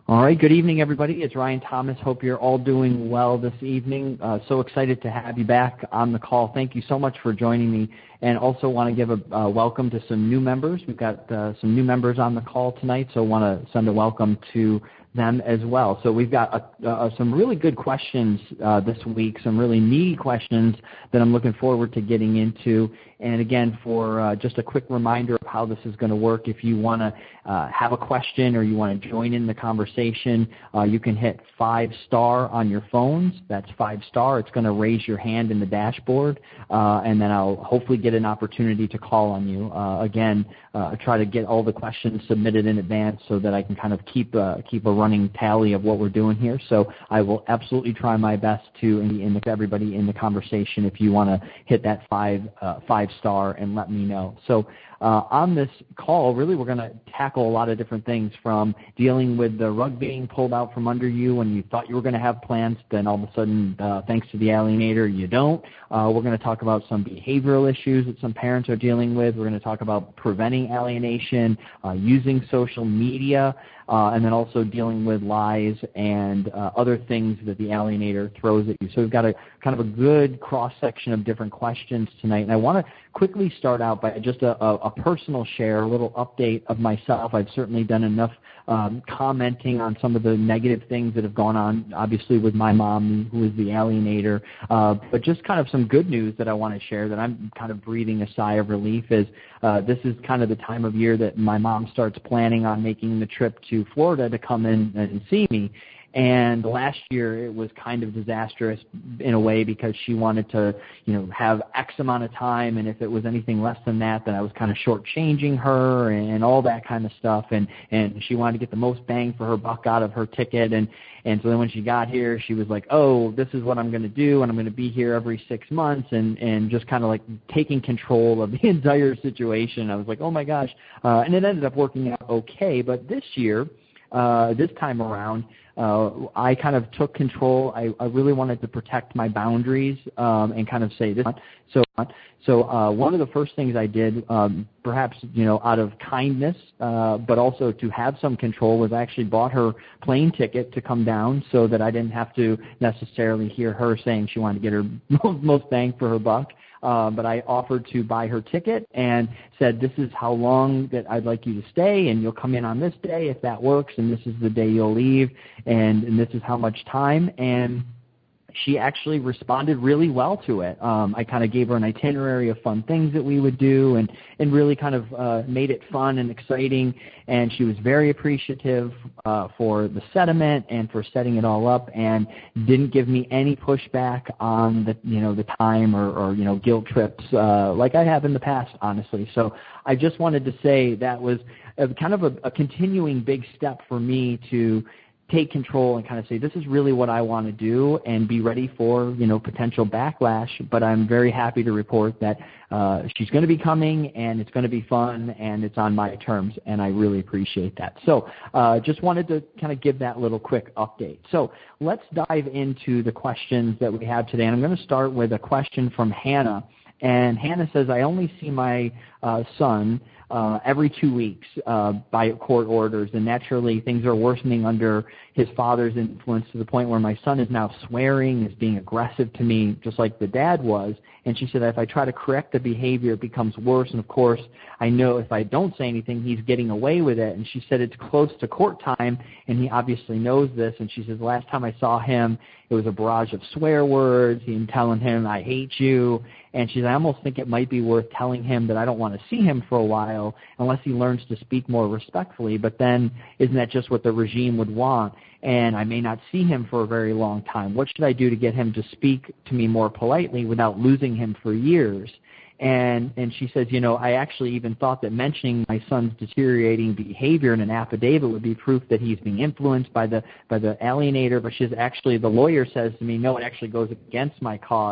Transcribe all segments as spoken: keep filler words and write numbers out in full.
All right, good evening, everybody. It's Ryan Thomas. Hope you're all doing well this evening. Uh, so excited to have you back on the call. Thank you so much for joining me, and also want to give a uh, welcome to some new members. We've got uh, some new members on the call tonight, so want to send a welcome to them as well. So we've got uh, uh, some really good questions uh, this week, some really needy questions that I'm looking forward to getting into. And again, for uh, just a quick reminder of how this is going to work, if you want to uh, have a question or you want to join in the conversation, uh, you can hit five star on your phones. That's five star. It's going to raise your hand in the dashboard, uh, and then I'll hopefully get an opportunity to call on you. Uh, again, uh, try to get all the questions submitted in advance so that I can kind of keep uh, keep a running tally of what we're doing here. So I will absolutely try my best to in everybody in the conversation if you want to hit that five uh, five star and let me know. So uh, on this call, really we're going to tackle a lot of different things, from dealing with the rug being pulled out from under you when you thought you were going to have plans, then all of a sudden, uh, thanks to the alienator, you don't. Uh, we're going to talk about some behavioral issues that some parents are dealing with. We're going to talk about preventing alienation, uh, using social media, Uh, and then also dealing with lies and uh, other things that the alienator throws at you. So we've got a kind of a good cross-section of different questions tonight. And I want to quickly start out by just a, a, a personal share, a little update of myself. I've certainly done enough um, commenting on some of the negative things that have gone on, obviously with my mom, who is the alienator. Uh, but just kind of some good news that I want to share, that I'm kind of breathing a sigh of relief, is uh, this is kind of the time of year that my mom starts planning on making the trip to Florida to come in and see me. And last year it was kind of disastrous in a way, because she wanted to, you know, have X amount of time, and if it was anything less than that, then I was kind of shortchanging her and all that kind of stuff. And and she wanted to get the most bang for her buck out of her ticket. And and so then when she got here, she was like, oh, this is what I'm going to do, and I'm going to be here every six months, and and just kind of like taking control of the entire situation. I was like, oh my gosh, uh, and it ended up working out okay. But this year, uh, this time around, Uh, I kind of took control. I, I really wanted to protect my boundaries um, and kind of say this. So, so uh, one of the first things I did, um, perhaps you know, out of kindness, uh, but also to have some control, was I actually bought her plane ticket to come down, so that I didn't have to necessarily hear her saying she wanted to get her most, most bang for her buck. Uh, but I offered to buy her ticket and said, this is how long that I'd like you to stay, and you'll come in on this day if that works, and this is the day you'll leave, and, and this is how much time. And she actually responded really well to it. Um, I kind of gave her an itinerary of fun things that we would do, and, and really kind of uh, made it fun and exciting. And she was very appreciative uh, for the sentiment and for setting it all up, and didn't give me any pushback on the, you know, the time or, or you know, guilt trips uh, like I have in the past, honestly. So I just wanted to say that was a, kind of a, a continuing big step for me to take control and kind of say, this is really what I want to do, and be ready for, you know, potential backlash. But I'm very happy to report that uh, she's going to be coming, and it's going to be fun, and it's on my terms, and I really appreciate that. So uh, just wanted to kind of give that little quick update. So let's dive into the questions that we have today. And I'm going to start with a question from Hannah. And Hannah says, I only see my uh, son uh, every two weeks uh, by court orders, and naturally things are worsening under his father's influence, to the point where my son is now swearing, is being aggressive to me, just like the dad was. And she said that if I try to correct the behavior, it becomes worse. And of course, I know if I don't say anything, he's getting away with it. And she said it's close to court time, and he obviously knows this. And she says, last time I saw him, it was a barrage of swear words, him telling him, I hate you. And she said, I almost think it might be worth telling him that I don't want to see him for a while unless he learns to speak more respectfully. But then isn't that just what the regime would want? And I may not see him for a very long time. What should I do to get him to speak to me more politely without losing him for years? And and she says, you know, I actually even thought that mentioning my son's deteriorating behavior in an affidavit would be proof that he's being influenced by the by the alienator. But she's actually, the lawyer says to me, no, it actually goes against my cause.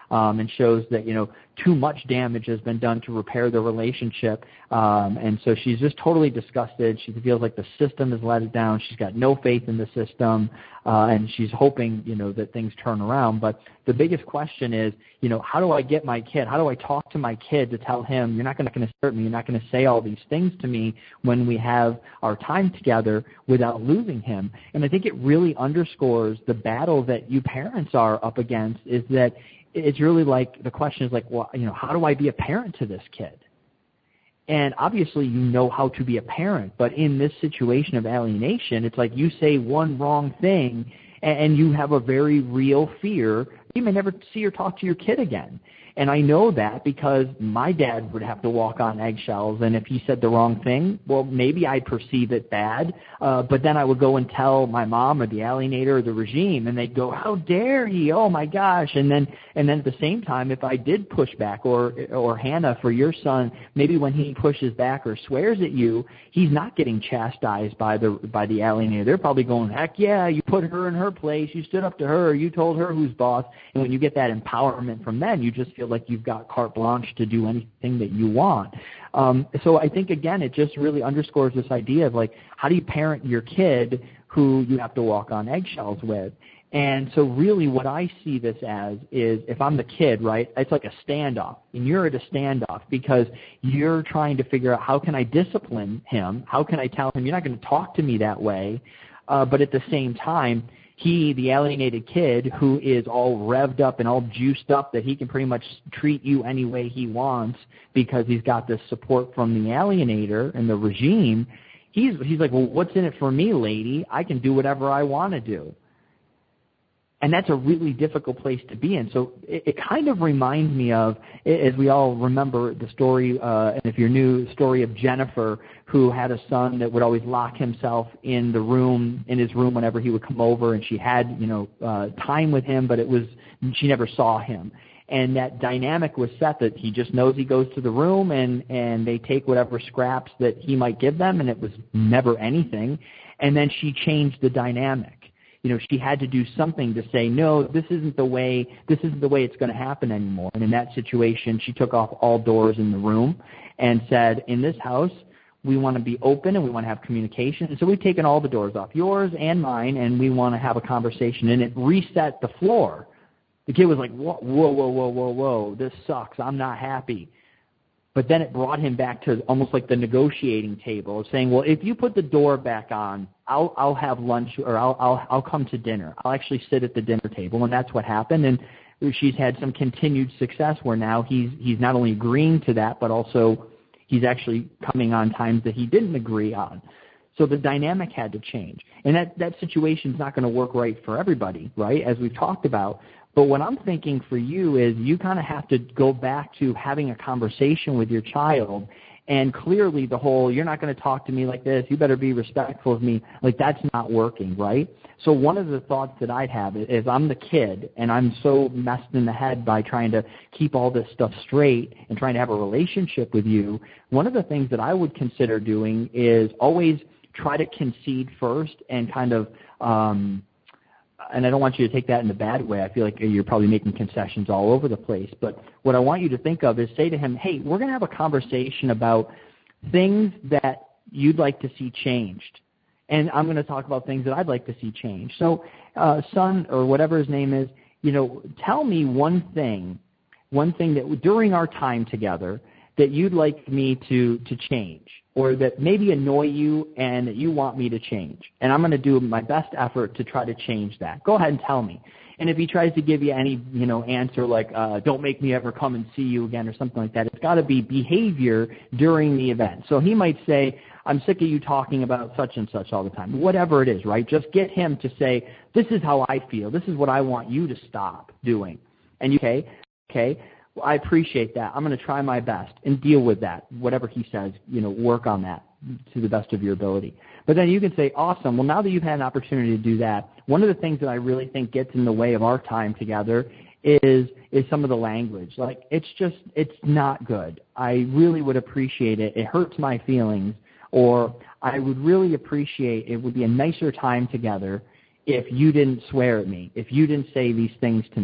um, and shows that, you know, too much damage has been done to repair the relationship. Um, and so she's just totally disgusted. She feels like the system has let it down. She's got no faith in the system, uh, and she's hoping, you know, that things turn around. But the biggest question is, you know, how do I get my kid? How do I talk to my kid to tell him, you're not going to hurt me, you're not going to say all these things to me when we have our time together without losing him? And I think it really underscores the battle that you parents are up against, is that it's really like, the question is like, well, you know, how do I be a parent to this kid? And obviously you know how to be a parent, but in this situation of alienation, it's like you say one wrong thing and you have a very real fear you may never see or talk to your kid again. And I know that because my dad would have to walk on eggshells, and if he said the wrong thing, well, maybe I'd perceive it bad, uh, but then I would go and tell my mom or the alienator or the regime, and they'd go, how dare he, oh my gosh, and then and then at the same time, if I did push back, or or Hannah, for your son, maybe when he pushes back or swears at you, he's not getting chastised by the by the alienator. They're probably going, heck yeah, you put her in her place, you stood up to her, you told her who's boss, and when you get that empowerment from them, you just feel like you've got carte blanche to do anything that you want. Um, so I think, again, it just really underscores this idea of, like, how do you parent your kid who you have to walk on eggshells with? And so really what I see this as is, if I'm the kid, right, it's like a standoff, and you're at a standoff because you're trying to figure out, how can I discipline him? How can I tell him, you're not going to talk to me that way? Uh, but at the same time, he, the alienated kid, who is all revved up and all juiced up that he can pretty much treat you any way he wants because he's got this support from the alienator and the regime, he's he's like, well, what's in it for me, lady? I can do whatever I want to do. And that's a really difficult place to be in. So it, it kind of reminds me of, as we all remember the story, uh, and if you're new, the story of Jennifer, who had a son that would always lock himself in the room, in his room whenever he would come over, and she had, you know, uh, time with him, but it was, she never saw him. And that dynamic was set that he just knows he goes to the room, and, and they take whatever scraps that he might give them, and it was never anything. And then she changed the dynamic. You know, she had to do something to say, no, this isn't the way, this isn't the way it's going to happen anymore. And in that situation, she took off all doors in the room and said, in this house, we want to be open and we want to have communication. And so we've taken all the doors off, yours and mine, and we want to have a conversation. And it reset the floor. The kid was like, whoa, whoa, whoa, whoa, whoa, whoa, this sucks. I'm not happy. But then it brought him back to almost like the negotiating table of saying, well, if you put the door back on, I'll I'll have lunch, or I'll I'll I'll come to dinner. I'll actually sit at the dinner table. And that's what happened. And she's had some continued success where now he's he's not only agreeing to that, but also he's actually coming on times that he didn't agree on. So the dynamic had to change. And that, that situation's not going to work right for everybody, right, as we've talked about. But what I'm thinking for you is you kind of have to go back to having a conversation with your child, and clearly the whole, you're not going to talk to me like this, you better be respectful of me, like that's not working, right? So one of the thoughts that I'd have is, I'm the kid, and I'm so messed in the head by trying to keep all this stuff straight and trying to have a relationship with you. One of the things that I would consider doing is always try to concede first and kind of um, – and I don't want you to take that in a bad way. I feel like you're probably making concessions all over the place. But what I want you to think of is say to him, hey, we're going to have a conversation about things that you'd like to see changed. And I'm going to talk about things that I'd like to see changed. So uh, son, or whatever his name is, you know, tell me one thing, one thing that during our time together that you'd like me to, to change, or that maybe annoy you and that you want me to change. And I'm going to do my best effort to try to change that. Go ahead and tell me. And if he tries to give you any, you know, answer like, uh, don't make me ever come and see you again or something like that, it's got to be behavior during the event. So he might say, I'm sick of you talking about such and such all the time. Whatever it is, right? Just get him to say, this is how I feel. This is what I want you to stop doing. And you, okay, okay. Well, I appreciate that. I'm going to try my best and deal with that. Whatever he says, you know, work on that to the best of your ability. But then you can say, awesome, well, now that you've had an opportunity to do that, one of the things that I really think gets in the way of our time together is is some of the language. Like, it's just, it's not good. I really would appreciate it. It hurts my feelings. Or I would really appreciate, it would be a nicer time together if you didn't swear at me, if you didn't say these things to me.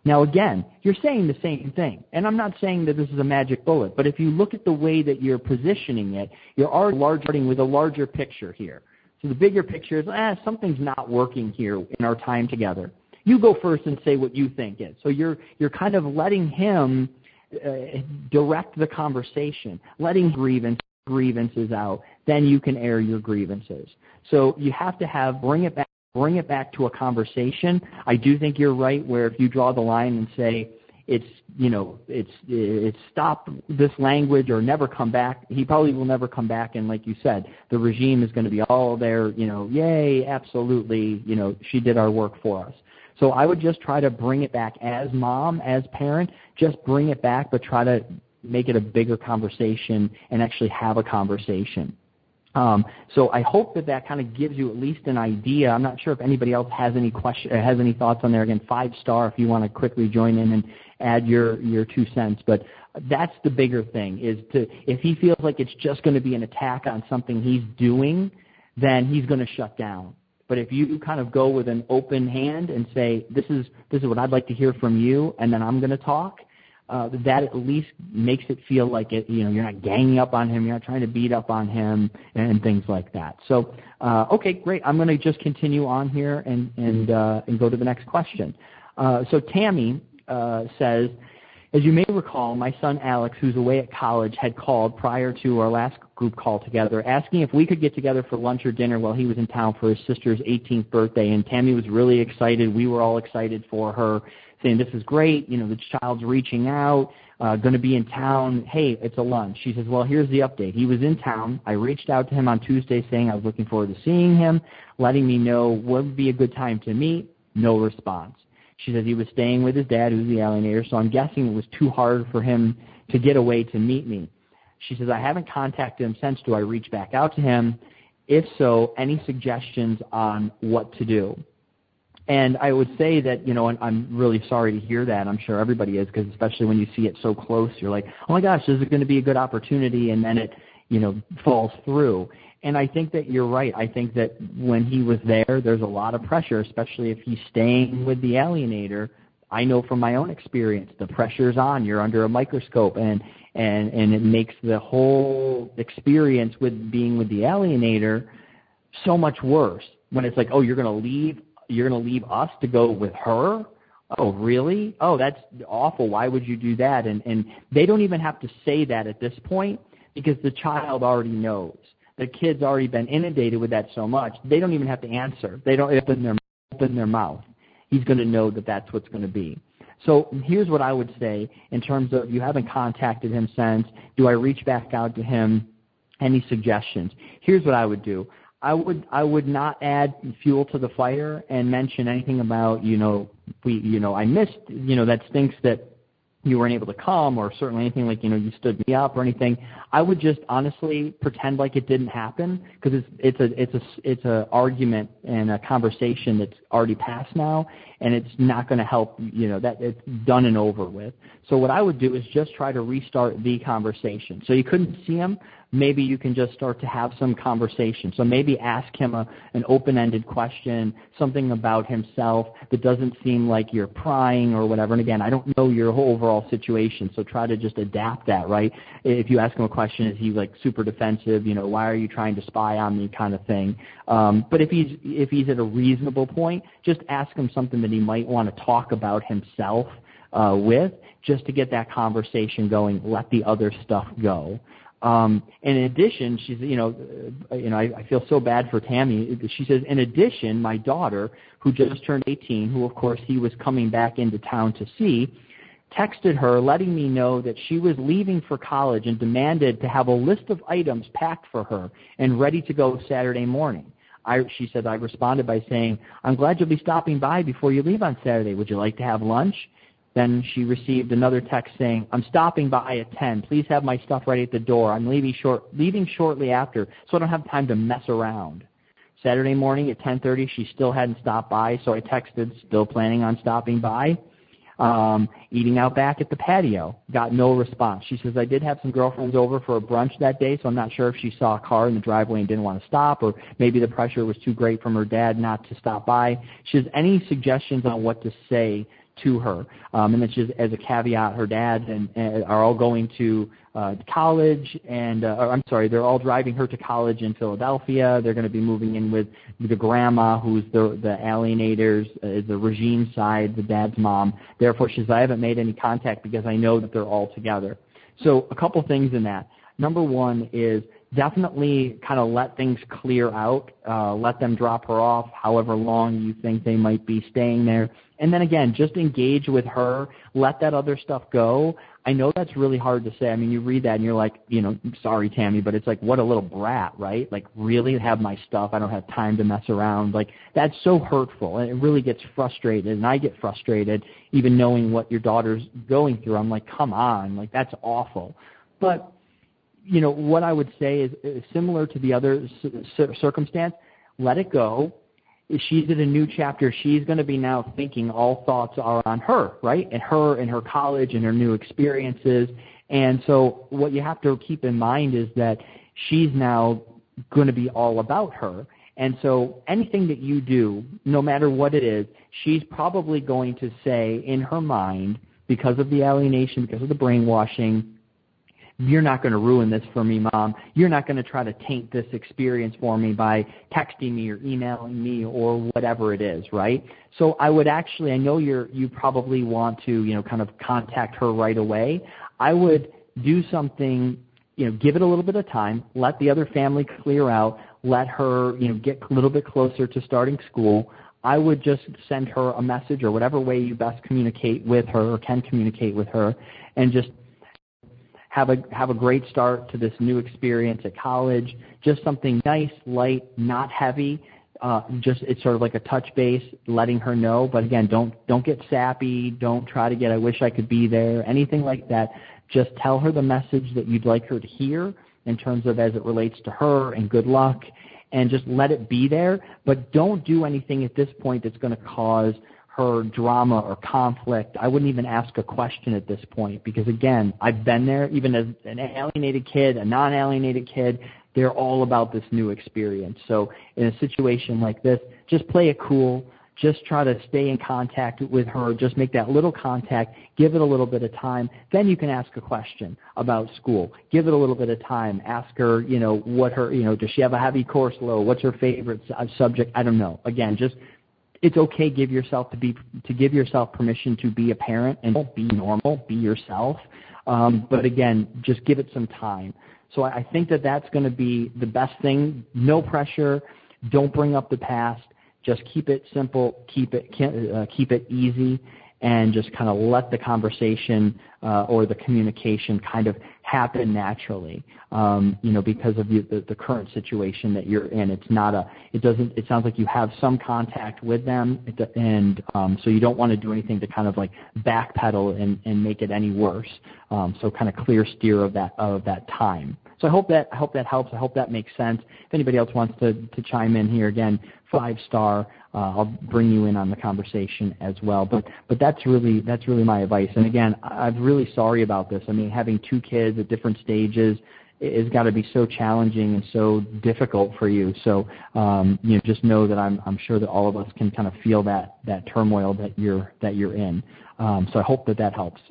Now, again, you're saying the same thing, and I'm not saying that this is a magic bullet, but if you look at the way that you're positioning it, you're already starting with a larger picture here. So the bigger picture is, ah, something's not working here in our time together. You go first and say what you think is. So you're you're kind of letting him uh, direct the conversation, letting grievance, grievances out. Then you can air your grievances. So you have to have bring it back. Bring it back to a conversation. I do think you're right where if you draw the line and say it's, you know, it's, it's stop this language or never come back, he probably will never come back. And like you said, the regime is going to be all there, you know, yay, absolutely, you know, she did our work for us. So I would just try to bring it back as mom, as parent, just bring it back, but try to make it a bigger conversation and actually have a conversation. Um, so I hope that that kind of gives you at least an idea. I'm not sure if anybody else has any question, has any thoughts on there. Again, five star if you want to quickly join in and add your, your two cents. But that's the bigger thing is to, if he feels like it's just going to be an attack on something he's doing, then he's going to shut down. But if you kind of go with an open hand and say, this is, this is what I'd like to hear from you, and then I'm going to talk, Uh, that at least makes it feel like it, you know, you're not ganging up on him, you're not trying to beat up on him, and things like that. So, uh, okay, great. I'm going to just continue on here and and uh, and go to the next question. Uh, so Tammy uh, says, as you may recall, my son Alex, who's away at college, had called prior to our last group call together, asking if we could get together for lunch or dinner while he was in town for his sister's eighteenth birthday. And Tammy was really excited. We were all excited for her, saying, this is great, you know, the child's reaching out, uh, going to be in town, hey, it's a lunch. She says, well, here's the update. He was in town. I reached out to him on Tuesday saying I was looking forward to seeing him, letting me know what would be a good time to meet. No response. She says he was staying with his dad, who's the alienator, so I'm guessing it was too hard for him to get away to meet me. She says, I haven't contacted him since. Do I reach back out to him? If so, any suggestions on what to do? And I would say that, you know, and I'm really sorry to hear that. I'm sure everybody is, because especially when you see it so close, you're like, oh my gosh, this is going to be a good opportunity, and then it, you know, falls through. And I think that you're right. I think that when he was there, there's a lot of pressure, especially if he's staying with the alienator. I know from my own experience, the pressure's on. You're under a microscope, and, and, and it makes the whole experience with being with the alienator so much worse when it's like, oh, you're going to leave You're going to leave us to go with her? Oh, really? Oh, that's awful. Why would you do that? And and they don't even have to say that at this point, because the child already knows. The kid's already been inundated with that so much. They don't even have to answer. They don't open their, open their mouth. He's going to know that that's what's going to be. So here's what I would say in terms of you haven't contacted him since. Do I reach back out to him? Any suggestions? Here's what I would do. I would I would not add fuel to the fire and mention anything about, you know, we you know I missed, you know, that stinks that you weren't able to come, or certainly anything like, you know, you stood me up or anything. I would just honestly pretend like it didn't happen, because it's it's a it's a it's a argument and a conversation that's already passed now, and it's not going to help. You know, that it's done and over with. So what I would do is just try to restart the conversation. So you couldn't see him. Maybe you can just start to have some conversation. So maybe ask him a, an open-ended question, something about himself that doesn't seem like you're prying or whatever. And again, I don't know your whole overall situation, so try to just adapt that, right? If you ask him a question, is he like super defensive, you know, why are you trying to spy on me kind of thing? Um, but if he's, if he's at a reasonable point, just ask him something that he might want to talk about himself uh, with, just to get that conversation going, let the other stuff go. Um, and in addition, she's, you know, uh, you know, I, I feel so bad for Tammy. She says, in addition, my daughter, who just turned eighteen, who of course he was coming back into town to see, texted her letting me know that she was leaving for college and demanded to have a list of items packed for her and ready to go Saturday morning. I, she said, I responded by saying, I'm glad you'll be stopping by before you leave on Saturday. Would you like to have lunch? Then she received another text saying, I'm stopping by at ten. Please have my stuff ready at the door. I'm leaving short, leaving shortly after, so I don't have time to mess around. Saturday morning at ten thirty, she still hadn't stopped by, so I texted, still planning on stopping by. Um, eating out back at the patio. Got no response. She says, I did have some girlfriends over for a brunch that day, so I'm not sure if she saw a car in the driveway and didn't want to stop, or maybe the pressure was too great from her dad not to stop by. She says, any suggestions on what to say to her. Um, and it's just as a caveat, her dads and, and are all going to uh, college, and uh, or, I'm sorry, they're all driving her to college in Philadelphia. They're going to be moving in with the grandma, who's the the alienators, uh, the regime side, the dad's mom. Therefore, she says, I haven't made any contact because I know that they're all together. So a couple things in that. Number one is definitely kind of let things clear out. Uh, let them drop her off however long you think they might be staying there. And then again, just engage with her. Let that other stuff go. I know that's really hard to say. I mean, you read that and you're like, you know, sorry, Tammy, but it's like, what a little brat, right? Like, really have my stuff. I don't have time to mess around. Like, that's so hurtful. And it really gets frustrated. And I get frustrated even knowing what your daughter's going through. I'm like, come on. Like, that's awful. But you know, what I would say is, is similar to the other c- circumstance, let it go. If she's in a new chapter, she's going to be now thinking all thoughts are on her, right? And her and her college and her new experiences. And so what you have to keep in mind is that she's now going to be all about her. And so anything that you do, no matter what it is, she's probably going to say in her mind, because of the alienation, because of the brainwashing, you're not going to ruin this for me, Mom. You're not going to try to taint this experience for me by texting me or emailing me or whatever it is, right? So I would actually, I know you're, you probably want to, you know, kind of contact her right away. I would do something, you know, give it a little bit of time, let the other family clear out, let her, you know, get a little bit closer to starting school. I would just send her a message or whatever way you best communicate with her or can communicate with her, and just Have a have a great start to this new experience at college. Just something nice, light, not heavy. Uh, just it's sort of like a touch base, letting her know. But again, don't don't get sappy. Don't try to get I wish I could be there. Anything like that. Just tell her the message that you'd like her to hear in terms of as it relates to her, and good luck, and just let it be there. But don't do anything at this point that's going to cause her drama or conflict. I wouldn't even ask a question at this point because, again, I've been there. Even as an alienated kid, a non-alienated kid, they're all about this new experience. So in a situation like this, just play it cool. Just try to stay in contact with her. Just make that little contact. Give it a little bit of time. Then you can ask a question about school. Give it a little bit of time. Ask her, you know, what her, you know, does she have a heavy course load? What's her favorite subject? I don't know. Again, just it's okay give yourself to be to give yourself permission to be a parent and don't be normal, be yourself. Um, but again, just give it some time. So I, I think that that's going to be the best thing. No pressure. Don't bring up the past. Just keep it simple. Keep it uh, keep it easy, and just kind of let the conversation uh, or the communication kind of happen naturally. Um, you know, because of the, the, the current situation that you're in, it's not a. It doesn't. It sounds like you have some contact with them, and um, so you don't want to do anything to kind of like backpedal and, and make it any worse. Um, so kind of clear steer of that of that time. So I hope that I hope that helps. I hope that makes sense. If anybody else wants to, to chime in here, again, five star. Uh, I'll bring you in on the conversation as well. But but that's really that's really my advice. And again, I'm really sorry about this. I mean, having two kids at different stages has got to be so challenging and so difficult for you. So um, you know, just know that I'm I'm sure that all of us can kind of feel that that turmoil that you're that you're in. Um, so I hope that that helps.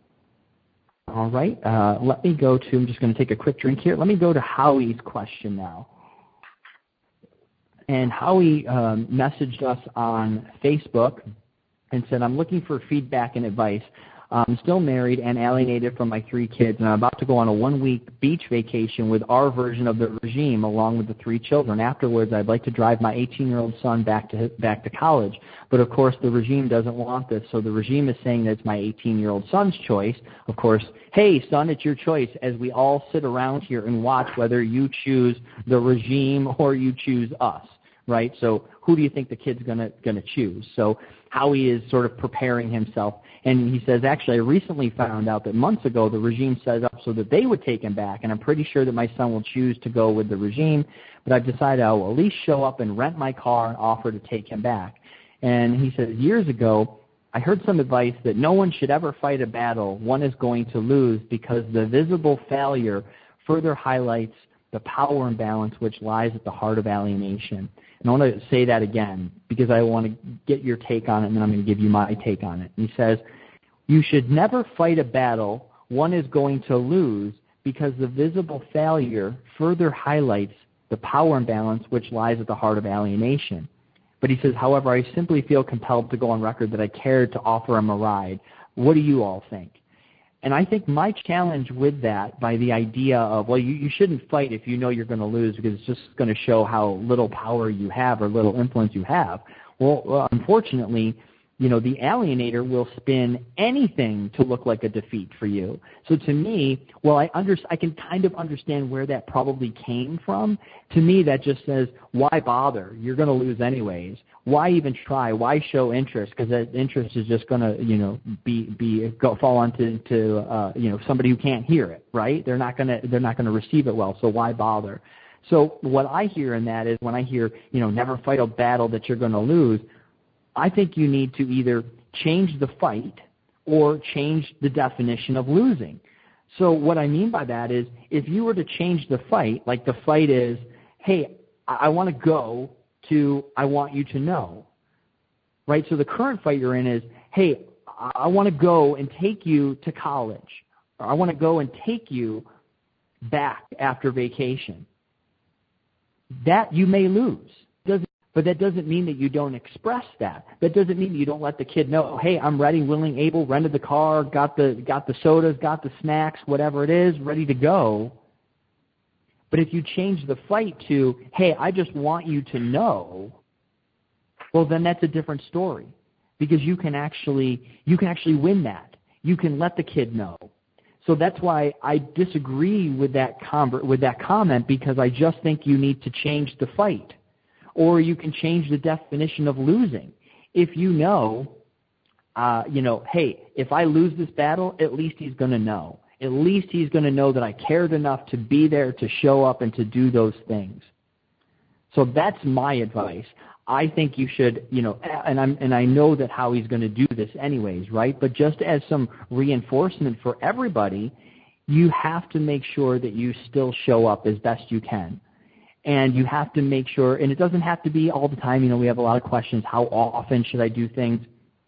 All right. Uh, let me go to. I'm just going to take a quick drink here. Let me go to Howie's question now. And Howie um, messaged us on Facebook and said, I'm looking for feedback and advice. I'm still married and alienated from my three kids, and I'm about to go on a one-week beach vacation with our version of the regime along with the three children. Afterwards, I'd like to drive my eighteen-year-old son back to back to college. But, of course, the regime doesn't want this. So the regime is saying that it's my eighteen-year-old son's choice. Of course, hey, son, it's your choice, as we all sit around here and watch whether you choose the regime or you choose us. Right? So who do you think the kid's going to going to choose? So Howie is sort of preparing himself. And he says, actually, I recently found out that months ago the regime set up so that they would take him back, and I'm pretty sure that my son will choose to go with the regime, but I've decided I will at least show up and rent my car and offer to take him back. And he says, years ago, I heard some advice that no one should ever fight a battle one is going to lose because the visible failure further highlights the power imbalance which lies at the heart of alienation. And I want to say that again because I want to get your take on it, and then I'm going to give you my take on it. And he says, You should never fight a battle one is going to lose because the visible failure further highlights the power imbalance which lies at the heart of alienation. But he says, however, I simply feel compelled to go on record that I cared to offer him a ride. What do you all think? And I think my challenge with that, by the idea of, well, you, you shouldn't fight if you know you're going to lose because it's just going to show how little power you have or little influence you have. Well, well, unfortunately, you know, the alienator will spin anything to look like a defeat for you. So to me, well, I under, I can kind of understand where that probably came from. To me, that just says, why bother? You're going to lose anyways. Why even try? Why show interest? Because that interest is just going to, you know, be be go, fall onto to uh, you know, somebody who can't hear it, right? They're not going to they're not going to receive it well. So why bother? So what I hear in that is when I hear, you know, never fight a battle that you're going to lose, I think you need to either change the fight or change the definition of losing. So what I mean by that is if you were to change the fight, like the fight is, hey, I want to go to I want you to know, right? So the current fight you're in is, hey, I want to go and take you to college, or I want to go and take you back after vacation. That you may lose. Doesn't But that doesn't mean that you don't express that. That doesn't mean you don't let the kid know, hey, I'm ready, willing, able, rented the car, got the got the sodas, got the snacks, whatever it is, ready to go. But if you change the fight to, hey, I just want you to know, well, then that's a different story because you can actually you can actually win that. You can let the kid know. So that's why I disagree with that com- with that comment because I just think you need to change the fight. Or you can change the definition of losing. If you know, uh, you know, hey, if I lose this battle, at least he's going to know. At least he's going to know that I cared enough to be there, to show up, and to do those things. So that's my advice. I think you should, you know, and I'm and I know that Howie's going to do this anyways, right? But just as some reinforcement for everybody, you have to make sure that you still show up as best you can. And you have to make sure, and it doesn't have to be all the time. You know, we have a lot of questions. How often should I do things?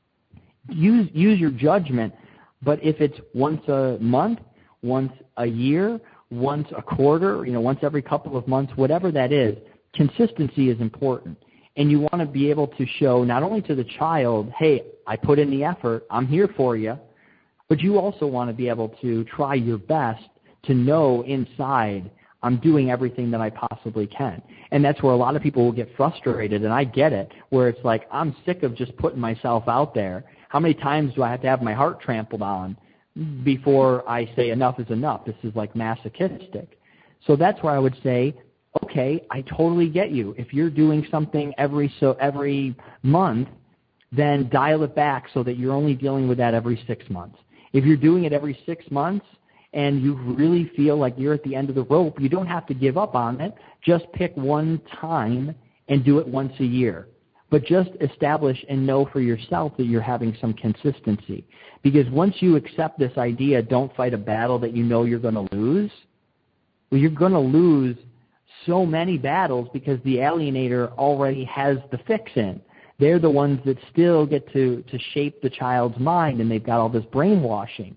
Use use your judgment. But if it's once a month, once a year, once a quarter, you know, once every couple of months, whatever that is, consistency is important. And you want to be able to show not only to the child, hey, I put in the effort, I'm here for you, but you also want to be able to try your best to know inside I'm doing everything that I possibly can. And that's where a lot of people will get frustrated, and I get it, where it's like, I'm sick of just putting myself out there. How many times do I have to have my heart trampled on before I say enough is enough? This is like masochistic. So that's where I would say, okay, I totally get you. If you're doing something every so every month, then dial it back so that you're only dealing with that every six months. If you're doing it every six months, and you really feel like you're at the end of the rope, you don't have to give up on it. Just pick one time and do it once a year. But just establish and know for yourself that you're having some consistency. Because once you accept this idea, don't fight a battle that you know you're going to lose, well, you're going to lose so many battles because the alienator already has the fix in. They're the ones that still get to, to shape the child's mind, and they've got all this brainwashing.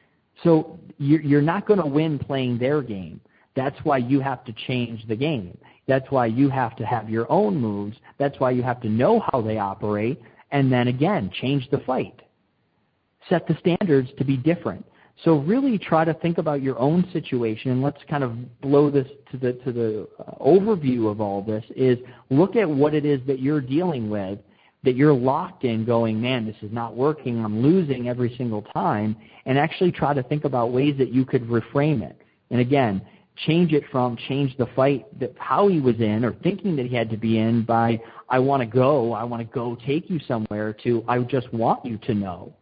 So you're not going to win playing their game. That's why you have to change the game. That's why you have to have your own moves. That's why you have to know how they operate, and then, again, change the fight. Set the standards to be different. So really try to think about your own situation, and let's kind of blow this to the, to the overview of all this, is look at what it is that you're dealing with, that you're locked in going, man, this is not working, I'm losing every single time, and actually try to think about ways that you could reframe it. And again, change it from change the fight that Howie was in or thinking that he had to be in by I want to go, I want to go take you somewhere to I just want you to know.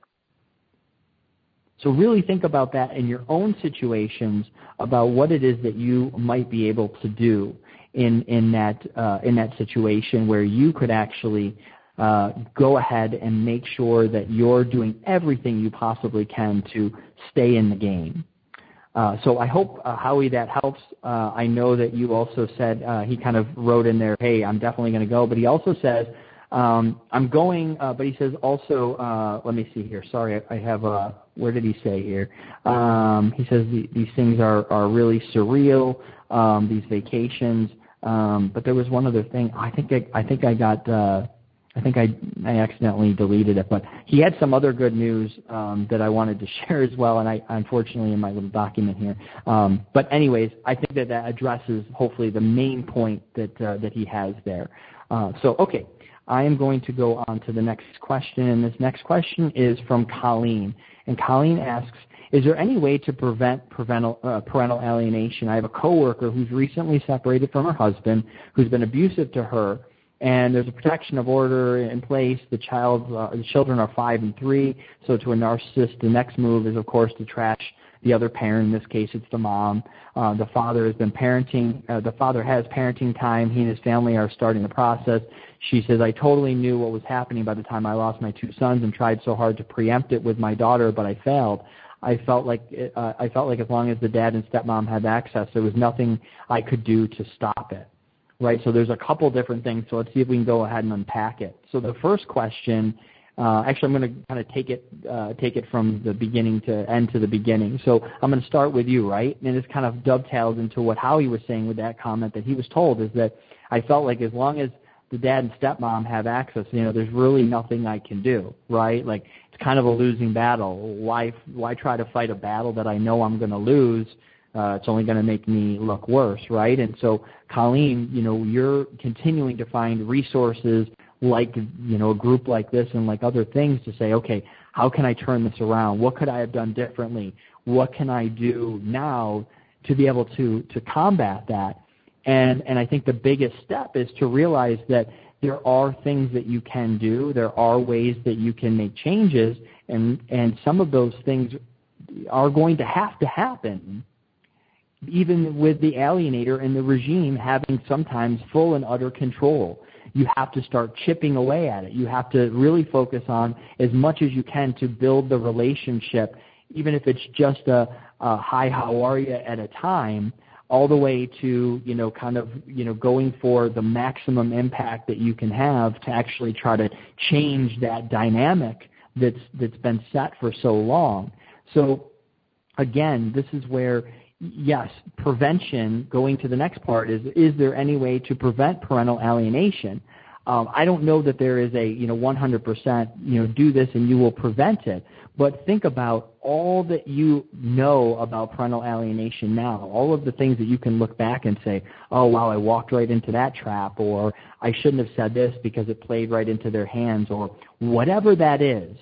So really think about that in your own situations about what it is that you might be able to do in in that uh, in that situation where you could actually uh, go ahead and make sure that you're doing everything you possibly can to stay in the game. Uh, so I hope, uh, Howie, that helps. Uh, I know that you also said uh, he kind of wrote in there, hey, I'm definitely going to go. But he also says, Um, I'm going, uh, but he says also, uh, let me see here. Sorry, I, I have, uh, where did he say here? Um, he says the, these things are, are really surreal, um, these vacations. Um, but there was one other thing. I think I, I think I got, uh, I think I, I accidentally deleted it, but he had some other good news um, that I wanted to share as well, and I unfortunately in my little document here. Um, but anyways, I think that that addresses hopefully the main point that uh, that he has there. Uh, so okay, I am going to go on to the next question, and this next question is from Colleen, and Colleen asks, is there any way to prevent parental, uh, parental alienation? I have a coworker who's recently separated from her husband, who's been abusive to her, and there's a protection of order in place. The child, uh, the children are five and three. So to a narcissist, the next move is, of course, to trash the other parent. In this case, it's the mom. Uh, the father has been parenting. Uh, the father has parenting time. He and his family are starting the process. She says, I totally knew what was happening by the time I lost my two sons and tried so hard to preempt it with my daughter, but I failed. I felt like uh, I felt like as long as the dad and stepmom had access, there was nothing I could do to stop it. Right, so there's a couple different things, so let's see if we can go ahead and unpack it. So the first question, uh, actually I'm going to kind of take it uh, take it from the beginning to end to the beginning. So I'm going to start with you, right? And this kind of dovetails into what Howie was saying with that comment that he was told, is that I felt like as long as the dad and stepmom have access, you know, there's really nothing I can do, right? Like it's kind of a losing battle. Why why try to fight a battle that I know I'm going to lose? Uh, it's only going to make me look worse, right? And so, Colleen, you know, you're continuing to find resources like, you know, a group like this and like other things to say, okay, how can I turn this around? What could I have done differently? What can I do now to be able to, to combat that? And, and I think the biggest step is to realize that there are things that you can do. There are ways that you can make changes, and, and some of those things are going to have to happen, even with the alienator and the regime having sometimes full and utter control. You have to start chipping away at it. You have to really focus on as much as you can to build the relationship, even if it's just a, a hi, how are you at a time, all the way to, you know, kind of, you know, going for the maximum impact that you can have to actually try to change that dynamic that's that's been set for so long. So, again, this is where, yes, prevention, going to the next part, is is there any way to prevent parental alienation? Um, I don't know that there is a, you know, one hundred percent, you know, do this and you will prevent it. But think about all that you know about parental alienation now, all of the things that you can look back and say, oh, wow, I walked right into that trap, or I shouldn't have said this because it played right into their hands, or whatever that is.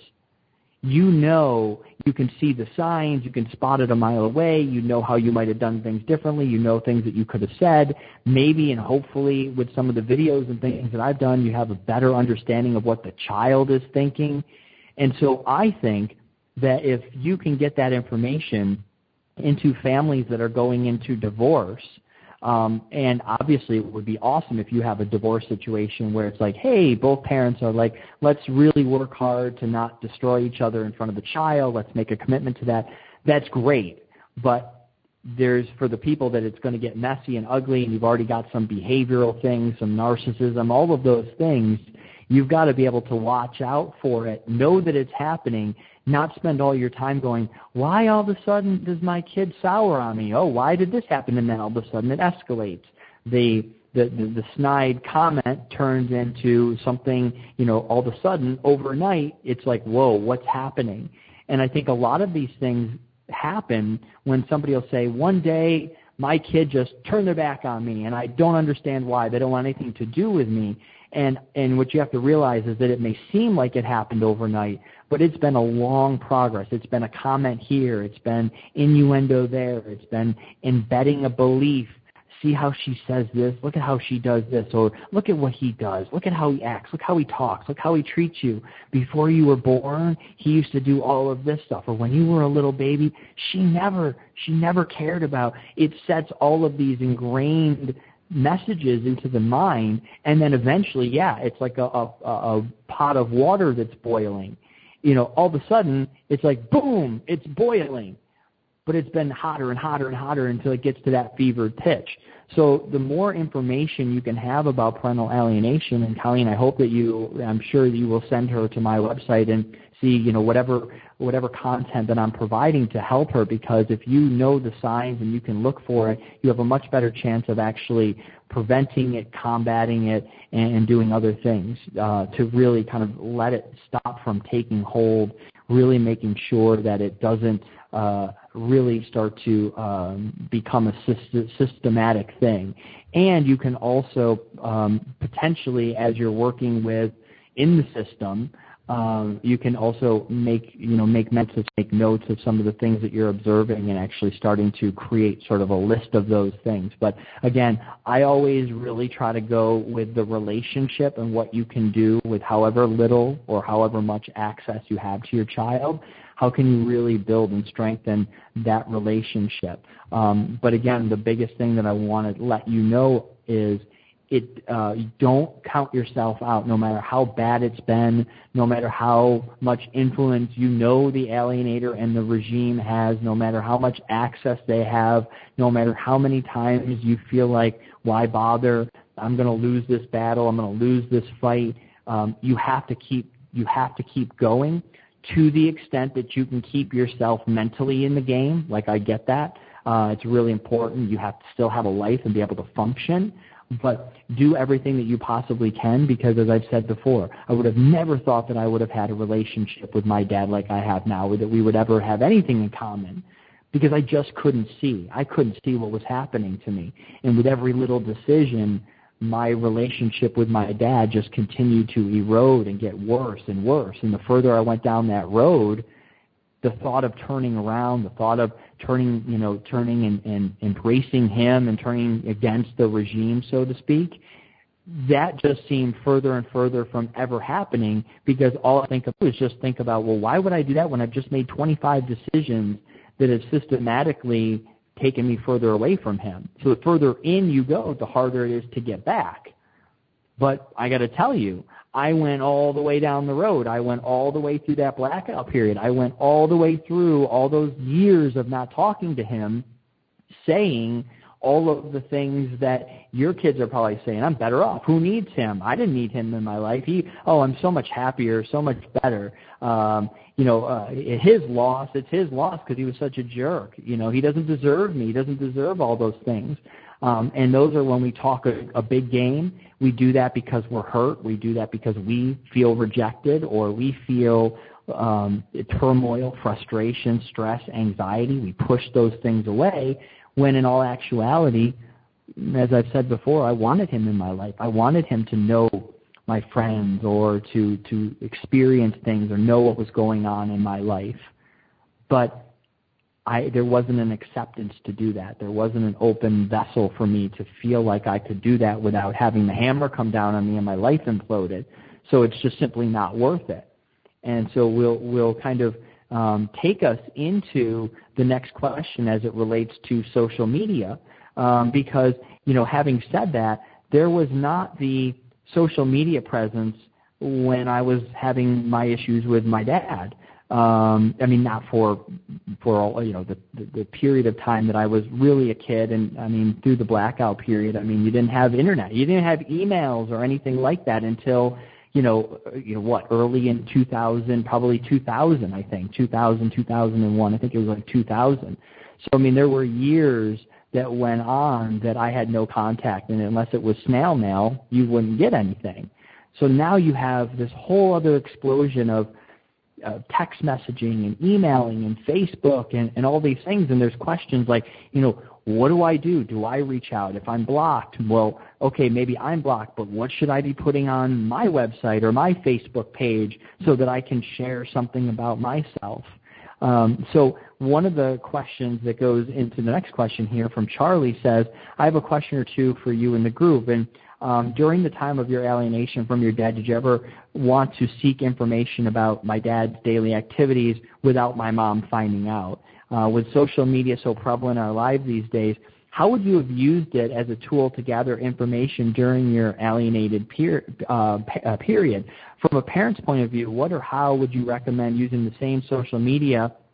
You know, you can see the signs, you can spot it a mile away, you know how you might have done things differently, you know things that you could have said. Maybe and hopefully with some of the videos and things that I've done, you have a better understanding of what the child is thinking. And so I think that if you can get that information into families that are going into divorce, Um, and obviously it would be awesome if you have a divorce situation where it's like, hey, both parents are like, let's really work hard to not destroy each other in front of the child. Let's make a commitment to that. That's great. But there's, for the people that it's going to get messy and ugly, and you've already got some behavioral things, some narcissism, all of those things, you've got to be able to watch out for it, know that it's happening, not spend all your time going, why all of a sudden does my kid sour on me? Oh, why did this happen? And then all of a sudden it escalates. The the, the, the snide comment turns into something, you know, all of a sudden overnight it's like, whoa, what's happening? And I think a lot of these things happen when somebody will say, one day my kid just turned their back on me and I don't understand why. They don't want anything to do with me. And and what you have to realize is that it may seem like it happened overnight, but it's been a long progress. It's been a comment here. It's been innuendo there. It's been embedding a belief. See how she says this. Look at how she does this. Or look at what he does. Look at how he acts. Look how he talks. Look how he treats you. Before you were born, he used to do all of this stuff. Or when you were a little baby, she never, she never cared about. It sets all of these ingrained messages into the mind, and then eventually, yeah, it's like a, a, a pot of water that's boiling. You know, all of a sudden, it's like, boom, it's boiling. but it's been hotter and hotter and hotter until it gets to that fevered pitch. So the more information you can have about parental alienation, and Colleen, I hope that you, I'm sure that you will send her to my website and see, you know, whatever whatever content that I'm providing to help her, because if you know the signs and you can look for it, you have a much better chance of actually preventing it, combating it, and, and doing other things uh, to really kind of let it stop from taking hold, really making sure that it doesn't uh, really start to um, become a syst- systematic thing. And you can also um, potentially, as you're working with in the system, Um, you can also make, you know, make notes, make notes of some of the things that you're observing and actually starting to create sort of a list of those things. But again, I always really try to go with the relationship and what you can do with however little or however much access you have to your child. How can you really build and strengthen that relationship? Um, but again, the biggest thing that I want to let you know is It uh, don't count yourself out, no matter how bad it's been, no matter how much influence you know the alienator and the regime has, no matter how much access they have, no matter how many times you feel like, why bother? I'm going to lose this battle. I'm going to lose this fight. Um, you have to keep you have to keep going to the extent that you can keep yourself mentally in the game. Like, I get that. Uh, it's really important. You have to still have a life and be able to function. But do everything that you possibly can, because as I've said before, I would have never thought that I would have had a relationship with my dad like I have now, or that we would ever have anything in common, because I just couldn't see. I couldn't see what was happening to me. And with every little decision, my relationship with my dad just continued to erode and get worse and worse. And the further I went down that road, the thought of turning around, the thought of turning, you know, turning and, and embracing him and turning against the regime, so to speak, that just seemed further and further from ever happening, because all I think of is just think about, well, why would I do that when I've just made twenty-five decisions that have systematically taken me further away from him? So the further in you go, the harder it is to get back. But I got to tell you, I went all the way down the road. I went all the way through that blackout period. I went all the way through all those years of not talking to him, saying all of the things that your kids are probably saying. I'm better off. Who needs him? I didn't need him in my life. He, oh, I'm so much happier, so much better. Um, you know, uh, his loss, it's his loss because he was such a jerk. You know, he doesn't deserve me. He doesn't deserve all those things. Um, and those are when we talk a, a big game. We do that because we're hurt. We do that because we feel rejected, or we feel um, turmoil, frustration, stress, anxiety. We push those things away, when in all actuality, as I've said before, I wanted him in my life. I wanted him to know my friends, or to, to experience things, or know what was going on in my life. But I, there wasn't an acceptance to do that. There wasn't an open vessel for me to feel like I could do that without having the hammer come down on me and my life imploded. So it's just simply not worth it. And so we'll we'll kind of um, take us into the next question as it relates to social media, um, because, you know, having said that, there was not the social media presence when I was having my issues with my dad. Um, I mean, not for for all, you know, the, the the period of time that I was really a kid, and I mean through the blackout period. I mean, you didn't have internet, you didn't have emails or anything like that until, you know, you know what, early in two thousand, probably two thousand, I think, two thousand, two thousand one. I think it was like two thousand. So I mean, there were years that went on that I had no contact, and unless it was snail mail, you wouldn't get anything. So now you have this whole other explosion of Uh, text messaging and emailing and Facebook and, and all these things, and there's questions like, you know, what do I do? Do I reach out? If I'm blocked, well, okay, maybe I'm blocked, but what should I be putting on my website or my Facebook page so that I can share something about myself? Um, so one of the questions that goes into the next question here from Charlie says, I have a question or two for you in the group, and Um, during the time of your alienation from your dad, did you ever want to seek information about my dad's daily activities without my mom finding out? Uh, with social media so prevalent in our lives these days, how would you have used it as a tool to gather information during your alienated per- uh, uh, period? From a parent's point of view, what or how would you recommend using the same social media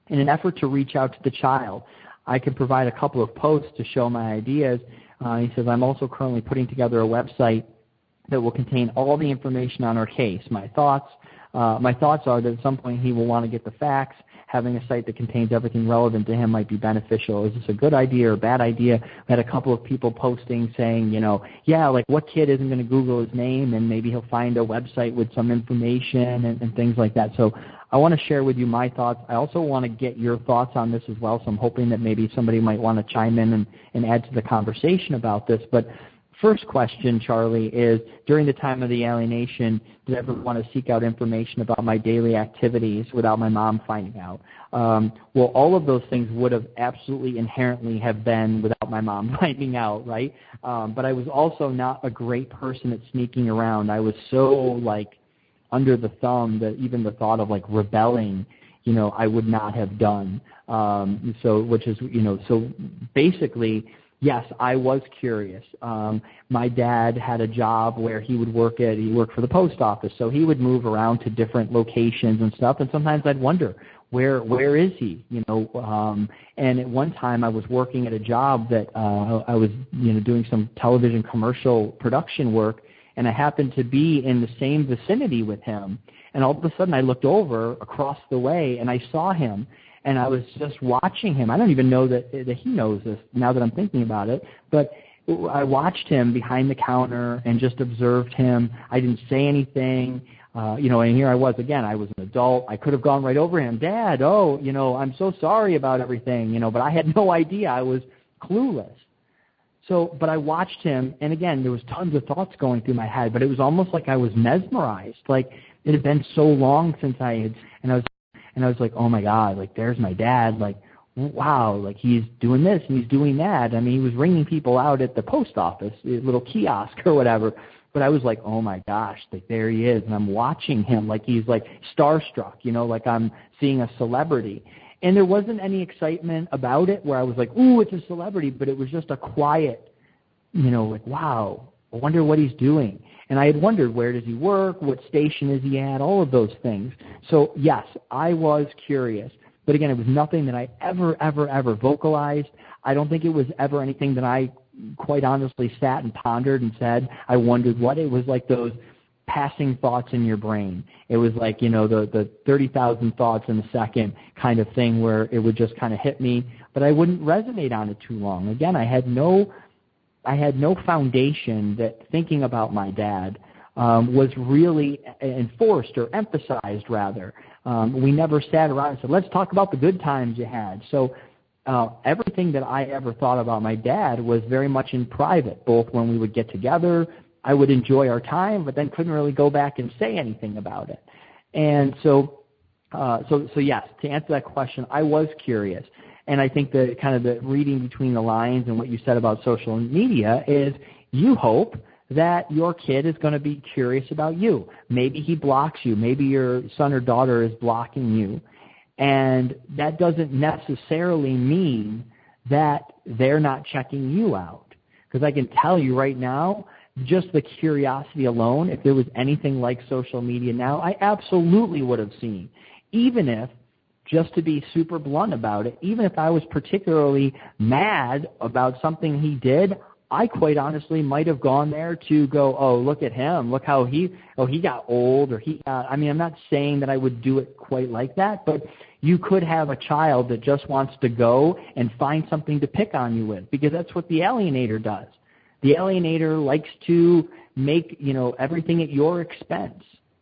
In an effort to reach out to the child, I can provide a couple of posts to show my ideas. Uh, he says, I'm also currently putting together a website that will contain all the information on our case. My thoughts, uh, my thoughts are that at some point he will want to get the facts. Having a site that contains everything relevant to him might be beneficial. Is this a good idea or a bad idea? I had a couple of people posting saying, you know, yeah, like what kid isn't going to Google his name and maybe he'll find a website with some information and, and things like that. So I want to share with you my thoughts. I also want to get your thoughts on this as well, so I'm hoping that maybe somebody might want to chime in and, and add to the conversation about this. But first question, Charlie, is during the time of the alienation, did I ever want to seek out information about my daily activities without my mom finding out? Um, well, all of those things would have absolutely inherently have been without my mom finding out, right? Um, but I was also not a great person at sneaking around. I was so, like, under the thumb that even the thought of, like, rebelling, you know, I would not have done. Um, so, which is, you know, so basically, yes, I was curious. Um, my dad had a job where he would work at, he worked for the post office, so he would move around to different locations and stuff, and sometimes I'd wonder, where where is he? You know, um, and at one time I was working at a job that uh, I was, you know, doing some television commercial production work, and I happened to be in the same vicinity with him, and all of a sudden I looked over across the way, and I saw him. And I was just watching him. I don't even know that, that he knows this now that I'm thinking about it. But I watched him behind the counter and just observed him. I didn't say anything. Uh, you know, and here I was again. I was an adult. I could have gone right over him. Dad, oh, you know, I'm so sorry about everything. You know, but I had no idea. I was clueless. So, but I watched him, and again, there was tons of thoughts going through my head. But it was almost like I was mesmerized. Like it had been so long since I had, and I was. And I was like, oh, my God, like, there's my dad. Like, wow, like, he's doing this and he's doing that. I mean, he was ringing people out at the post office, a little kiosk or whatever. But I was like, oh, my gosh, like, there he is. And I'm watching him like he's, like, starstruck, you know, like I'm seeing a celebrity. And there wasn't any excitement about it where I was like, ooh, it's a celebrity. But it was just a quiet, you know, like, wow, I wonder what he's doing. And I had wondered, where does he work? What station is he at? All of those things. So, yes, I was curious. But, again, it was nothing that I ever, ever, ever vocalized. I don't think it was ever anything that I quite honestly sat and pondered and said, I wondered what. It was like those passing thoughts in your brain. It was like, you know, the, the thirty thousand thoughts in a second kind of thing where it would just kind of hit me. But I wouldn't resonate on it too long. Again, I had no... I had no foundation that thinking about my dad um, was really enforced or emphasized, rather. Um, we never sat around and said, let's talk about the good times you had. So uh, everything that I ever thought about my dad was very much in private, both when we would get together, I would enjoy our time, but then couldn't really go back and say anything about it. And so, uh, so, so yes, to answer that question, I was curious. And I think the kind of the reading between the lines and what you said about social media is you hope that your kid is going to be curious about you. Maybe he blocks you. Maybe your son or daughter is blocking you. And that doesn't necessarily mean that they're not checking you out. Because I can tell you right now, just the curiosity alone, if there was anything like social media now, I absolutely would have seen. Even if, just to be super blunt about it, even if I was particularly mad about something he did, I quite honestly might have gone there to go, oh, look at him. Look how he, oh, he got old or he got, I mean, I'm not saying that I would do it quite like that, but you could have a child that just wants to go and find something to pick on you with, because that's what the alienator does. The alienator likes to make, you know, everything at your expense.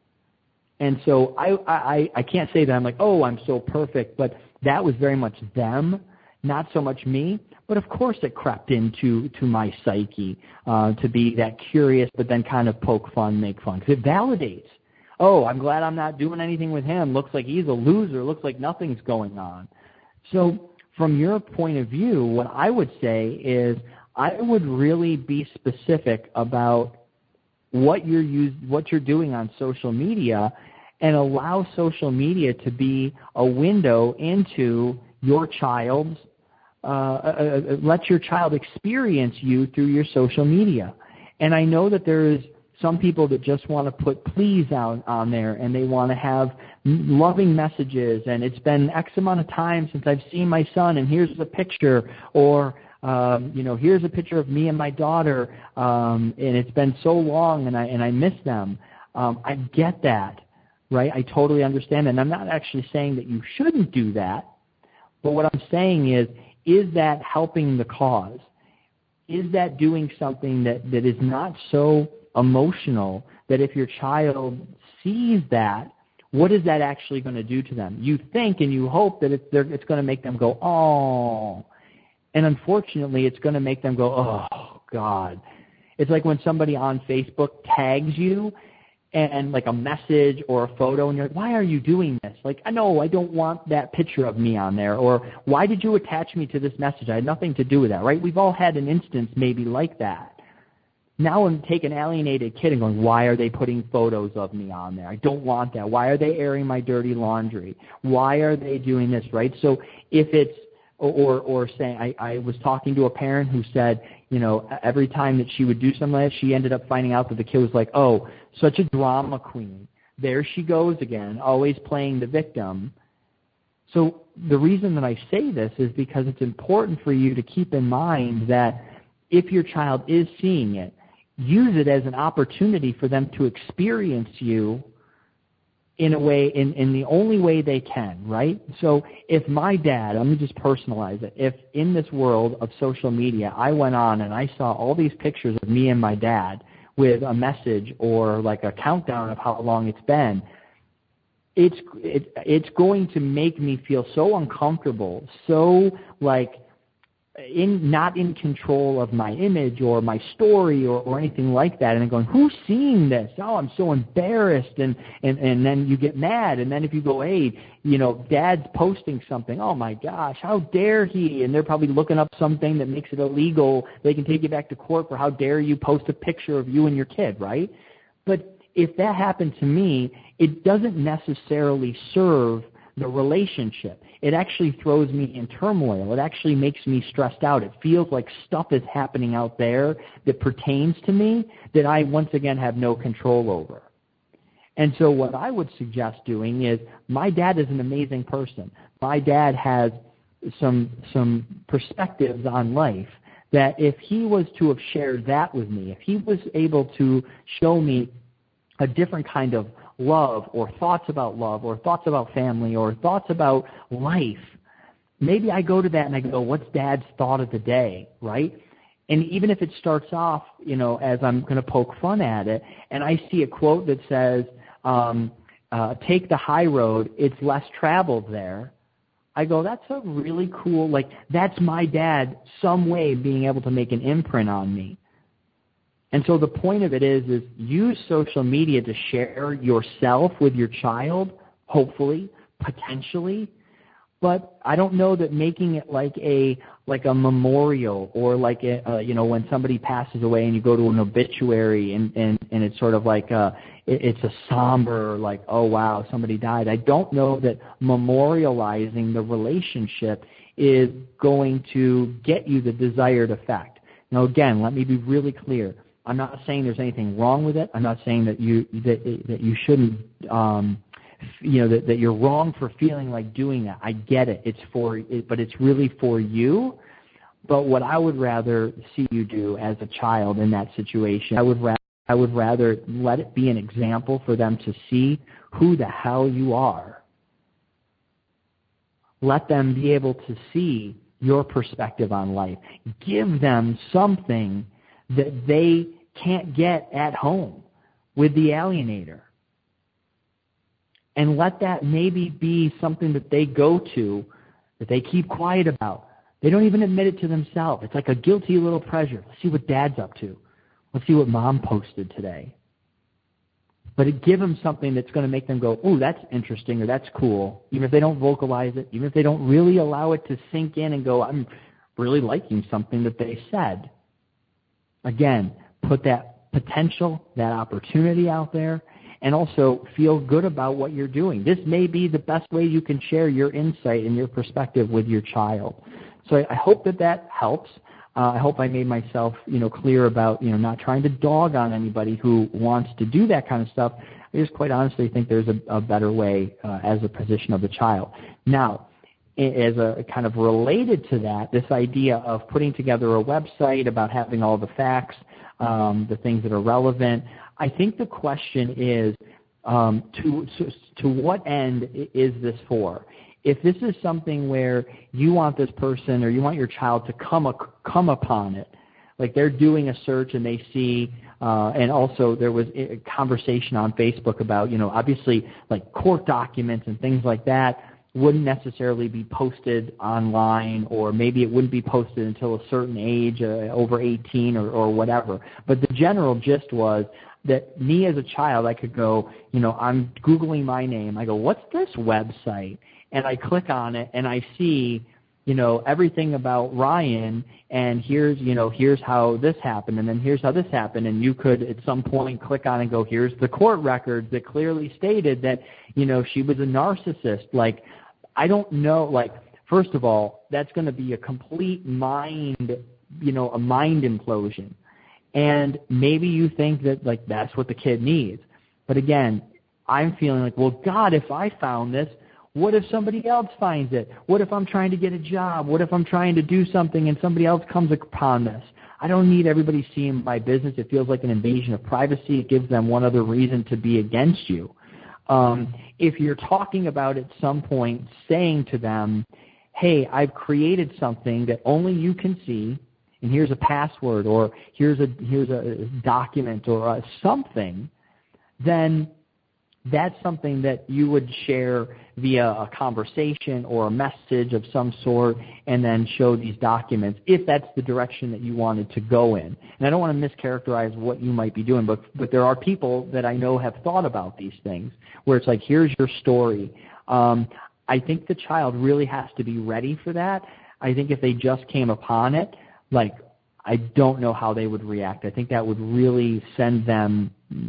And so I, I, I can't say that I'm like, oh, I'm so perfect, but that was very much them, not so much me. But of course it crept into to my psyche uh, to be that curious, but then kind of poke fun, make fun, because it validates. Oh, I'm glad I'm not doing anything with him. Looks like he's a loser. Looks like nothing's going on. So from your point of view, what I would say is I would really be specific about what you're use, what you're doing on social media, and allow social media to be a window into your child's, uh, uh, let your child experience you through your social media. And I know that there is some people that just want to put please out on there, and they want to have loving messages, and it's been X amount of time since I've seen my son, and here's a picture, or, um, you know, here's a picture of me and my daughter, um, and it's been so long, and I, and I miss them. Um, I get that, right? I totally understand that, and I'm not actually saying that you shouldn't do that, but what I'm saying is, is that helping the cause? Is that doing something that, that is not so emotional that if your child sees that, what is that actually going to do to them? You think and you hope that it's, it's going to make them go, oh. And unfortunately, it's going to make them go, oh, God. It's like when somebody on Facebook tags you and like a message or a photo, and you're like, why are you doing this? Like, I know I don't want that picture of me on there. Or why did you attach me to this message? I had nothing to do with that, right? We've all had an instance maybe like that. Now I'm taking an alienated kid and going, why are they putting photos of me on there? I don't want that. Why are they airing my dirty laundry? Why are they doing this, right? So if it's, or or saying, I, I was talking to a parent who said, you know, every time that she would do something like that, she ended up finding out that the kid was like, oh, such a drama queen. There she goes again, always playing the victim. So the reason that I say this is because it's important for you to keep in mind that if your child is seeing it, use it as an opportunity for them to experience you in a way, in, in the only way they can, right? So if my dad, let me just personalize it, if in this world of social media I went on and I saw all these pictures of me and my dad with a message or like a countdown of how long it's been, it's, it, it's going to make me feel so uncomfortable, so like in not in control of my image or my story or, or anything like that, and then going, who's seeing this? Oh, I'm so embarrassed, and, and, and then you get mad, and then if you go, hey, you know, Dad's posting something, oh my gosh, how dare he? And they're probably looking up something that makes it illegal. They can take you back to court for how dare you post a picture of you and your kid, right? But if that happened to me, it doesn't necessarily serve the relationship. It actually throws me in turmoil. It actually makes me stressed out. It feels like stuff is happening out there that pertains to me that I once again have no control over. And so what I would suggest doing is, my dad is an amazing person. My dad has some some perspectives on life that if he was to have shared that with me, if he was able to show me a different kind of love or thoughts about love or thoughts about family or thoughts about life, maybe I go to that and I go, what's Dad's thought of the day, right? And even if it starts off, you know, as I'm going to poke fun at it, and I see a quote that says, um, uh, take the high road, it's less traveled there, I go, that's a really cool, like, that's my dad some way being able to make an imprint on me. And so the point of it is, is use social media to share yourself with your child, hopefully, potentially. But I don't know that making it like a like a memorial or like a, uh, you know, when somebody passes away and you go to an obituary and, and, and it's sort of like a, it, it's a somber, like, oh, wow, somebody died. I don't know that memorializing the relationship is going to get you the desired effect. Now, again, let me be really clear. I'm not saying there's anything wrong with it. I'm not saying that you that that you shouldn't, um, you know, that, that you're wrong for feeling like doing that. I get it. It's for, it, but it's really for you. But what I would rather see you do as a child in that situation, I would rather I would rather let it be an example for them to see who the hell you are. Let them be able to see your perspective on life. Give them something that they can't get at home with the alienator. And let that maybe be something that they go to, that they keep quiet about. They don't even admit it to themselves. It's like a guilty little pleasure. Let's see what Dad's up to. Let's see what Mom posted today. But it give them something that's going to make them go, ooh, that's interesting, or that's cool, even if they don't vocalize it, even if they don't really allow it to sink in and go, I'm really liking something that they said. Again, put that potential, that opportunity out there, and also feel good about what you're doing. This may be the best way you can share your insight and your perspective with your child. So I hope that that helps. Uh, I hope I made myself, you know, clear about, you know, not trying to dog on anybody who wants to do that kind of stuff. I just quite honestly think there's a, a better way uh, as a position of the child. Now, as a kind of related to that, this idea of putting together a website about having all the facts, um, the things that are relevant, I think the question is, um, to, to to what end is this for? If this is something where you want this person or you want your child to come come upon it, like they're doing a search and they see, uh, and also there was a conversation on Facebook about, you know, obviously like court documents and things like that wouldn't necessarily be posted online, or maybe it wouldn't be posted until a certain age, uh, over eighteen or, or whatever. But the general gist was that me as a child, I could go, you know, I'm Googling my name. I go, what's this website? And I click on it and I see, you know, everything about Ryan, and here's, you know, here's how this happened, and then here's how this happened, and you could at some point click on and go, here's the court records that clearly stated that, you know, she was a narcissist. Like, I don't know, like, first of all, that's going to be a complete mind, you know, a mind implosion. And maybe you think that, like, that's what the kid needs. But again, I'm feeling like, well, God, if I found this, what if somebody else finds it? What if I'm trying to get a job? What if I'm trying to do something and somebody else comes upon this? I don't need everybody seeing my business. It feels like an invasion of privacy. It gives them one other reason to be against you. Um, if you're talking about at some point saying to them, hey, I've created something that only you can see, and here's a password, or here's a here's a document, or a something, then that's something that you would share via a conversation or a message of some sort, and then show these documents if that's the direction that you wanted to go in. And I don't want to mischaracterize what you might be doing, but but there are people that I know have thought about these things where it's like, here's your story. Um, I think the child really has to be ready for that. I think if they just came upon it, like, I don't know how they would react. I think that would really send them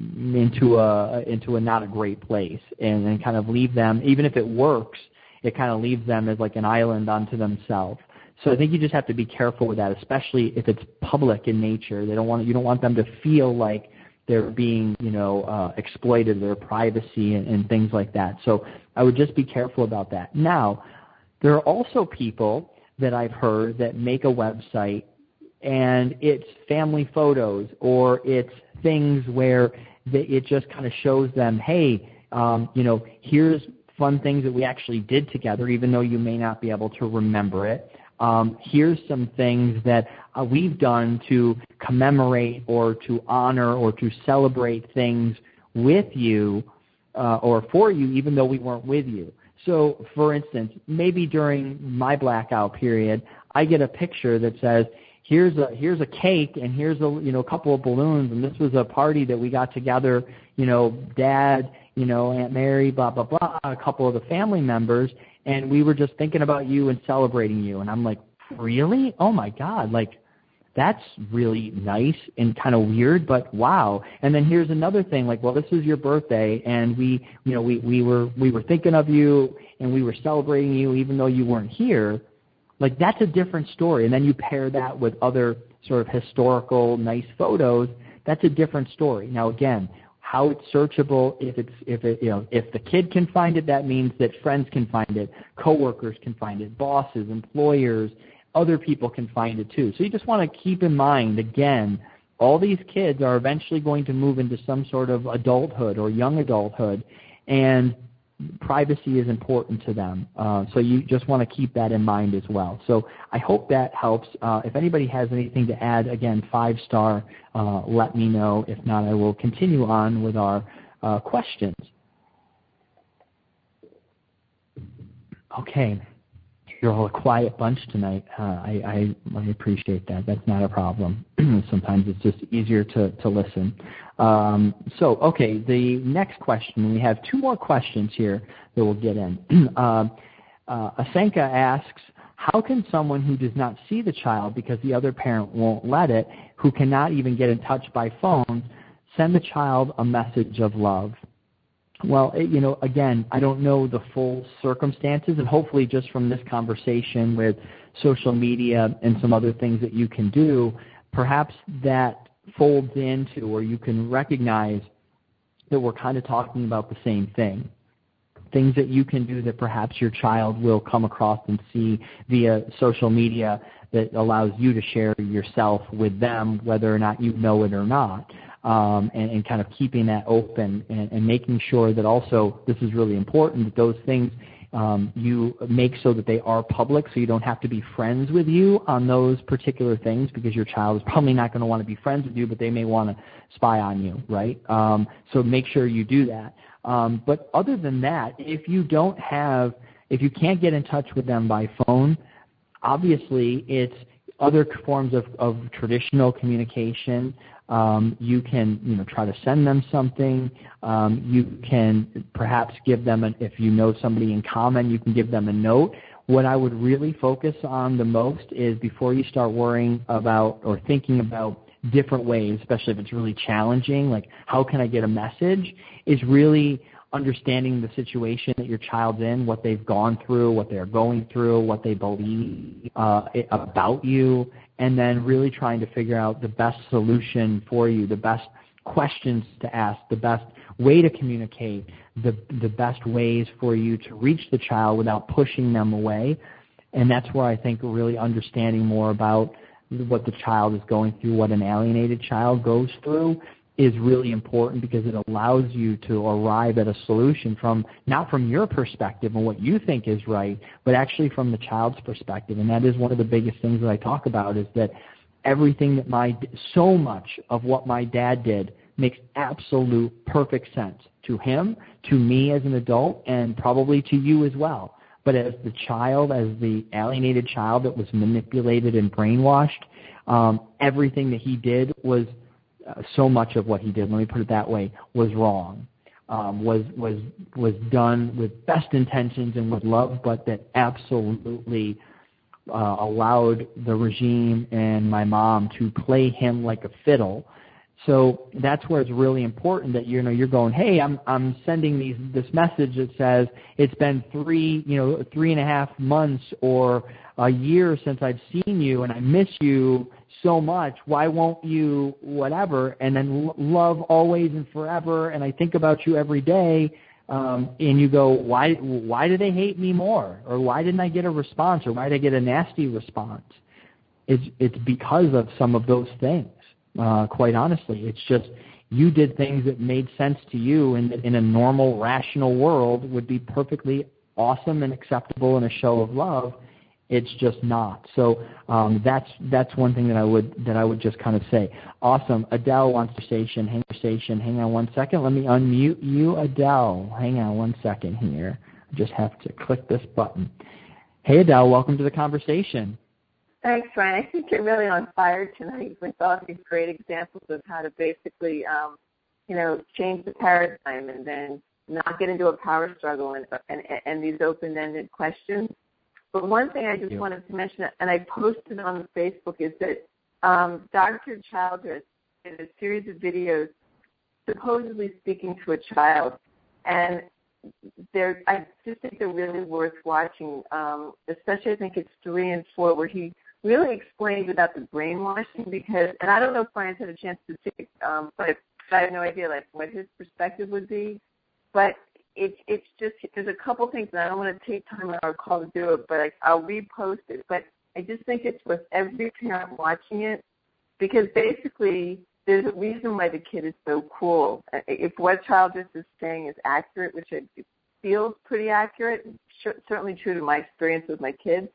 into a into a not a great place, and, and kind of leave them, even if it works, it kind of leaves them as like an island unto themselves. So I think you just have to be careful with that, especially if it's public in nature. They don't want you don't want them to feel like they're being, you know, uh, exploited, their privacy and, and things like that. So I would just be careful about that. Now, there are also people that I've heard that make a website, and it's family photos, or it's things where they, it just kind of shows them, hey, um, you know, here's fun things that we actually did together, even though you may not be able to remember it. Um, here's some things that uh, we've done to commemorate or to honor or to celebrate things with you uh, or for you, even though we weren't with you. So, for instance, maybe during my blackout period, I get a picture that says, here's a here's a cake, and here's a you know a couple of balloons, and this was a party that we got together, you know, Dad, you know, Aunt Mary, blah blah blah, a couple of the family members, and we were just thinking about you and celebrating you. And I'm like, really? Oh my God, like, that's really nice and kind of weird, but wow. And then here's another thing, like, well, this is your birthday, and we, you know, we, we were we were thinking of you, and we were celebrating you even though you weren't here. Like, that's a different story. And then you pair that with other sort of historical, nice photos. That's a different story. Now, again, how it's searchable, if it's if it you know if the kid can find it, that means that friends can find it, coworkers can find it, bosses, employers, other people can find it too. So you just want to keep in mind, again, all these kids are eventually going to move into some sort of adulthood or young adulthood, and privacy is important to them. Uh, so you just want to keep that in mind as well. So I hope that helps. Uh, if anybody has anything to add, again, five star, uh, let me know. If not, I will continue on with our uh, questions. Okay. You're all a quiet bunch tonight. Uh, I, I, I appreciate that. That's not a problem. Sometimes it's just easier to, to listen. Um, so, okay, the next question. We have two more questions here that we'll get in. uh, uh, Asenka asks, how can someone who does not see the child because the other parent won't let it, who cannot even get in touch by phone, send the child a message of love? Well, it, you know, again, I don't know the full circumstances, and hopefully just from this conversation with social media and some other things that you can do, perhaps that folds into, or you can recognize that we're kind of talking about the same thing. Things that you can do that perhaps your child will come across and see via social media that allows you to share yourself with them, whether or not you know it or not, um, and, and kind of keeping that open and, and making sure that also, this is really important, that those things um, you make so that they are public, so you don't have to be friends with you on those particular things, because your child is probably not going to want to be friends with you, but they may want to spy on you, right? Um, so make sure you do that. Um, but other than that, if you don't have, if you can't get in touch with them by phone, obviously it's other forms of, of traditional communication. Um, you can, you know, try to send them something. Um, you can perhaps give them, a, if you know somebody in common, you can give them a note. What I would really focus on the most is, before you start worrying about or thinking about different ways, especially if it's really challenging, like how can I get a message, is really understanding the situation that your child's in, what they've gone through, what they're going through, what they believe uh, about you, and then really trying to figure out the best solution for you, the best questions to ask, the best way to communicate, the, the best ways for you to reach the child without pushing them away. And that's where I think really understanding more about what the child is going through, what an alienated child goes through, is really important, because it allows you to arrive at a solution from, not from your perspective and what you think is right, but actually from the child's perspective. And that is one of the biggest things that I talk about, is that everything that my, so much of what my dad did makes absolute perfect sense to him, to me as an adult, and probably to you as well. But as the child, as the alienated child that was manipulated and brainwashed, um, everything that he did was, uh, so much of what he did, let me put it that way, was wrong, um, was was was done with best intentions and with love, but that absolutely uh, allowed the regime and my mom to play him like a fiddle. So that's where it's really important that you know you're going, hey, I'm I'm sending these this message that says it's been three you know three and a half months or a year since I've seen you, and I miss you so much. Why won't you whatever? And then love always and forever. And I think about you every day. Um, and you go, why why do they hate me more? Or why didn't I get a response? Or why did I get a nasty response? It's it's because of some of those things. Uh, quite honestly, it's just you did things that made sense to you and that in a normal, rational world would be perfectly awesome and acceptable and a show of love. It's just not. So um, that's that's one thing that I would that I would just kind of say. Awesome. Adele wants to station. Hang on, station. Hang on one second. Let me unmute you, Adele. Hang on one second here. I just have to click this button. Hey, Adele. Welcome to the conversation. Thanks, Ryan. I think you're really on fire tonight with all these great examples of how to basically, um, you know, change the paradigm and then not get into a power struggle and and, and these open-ended questions. But one thing I just yeah. wanted to mention, and I posted on Facebook, is that um, Doctor Childress did a series of videos supposedly speaking to a child, and they're, I just think they're really worth watching, um, especially I think it's three and four, where he really explains about the brainwashing, because, and I don't know if Brian's had a chance to see it, um, but I have no idea like what his perspective would be, but It, it's just, there's a couple things, and I don't want to take time on our call to do it, but I, I'll repost it. But I just think it's worth every parent watching it, because basically there's a reason why the kid is so cool. If what Childress is saying is accurate, which it feels pretty accurate, certainly true to my experience with my kids,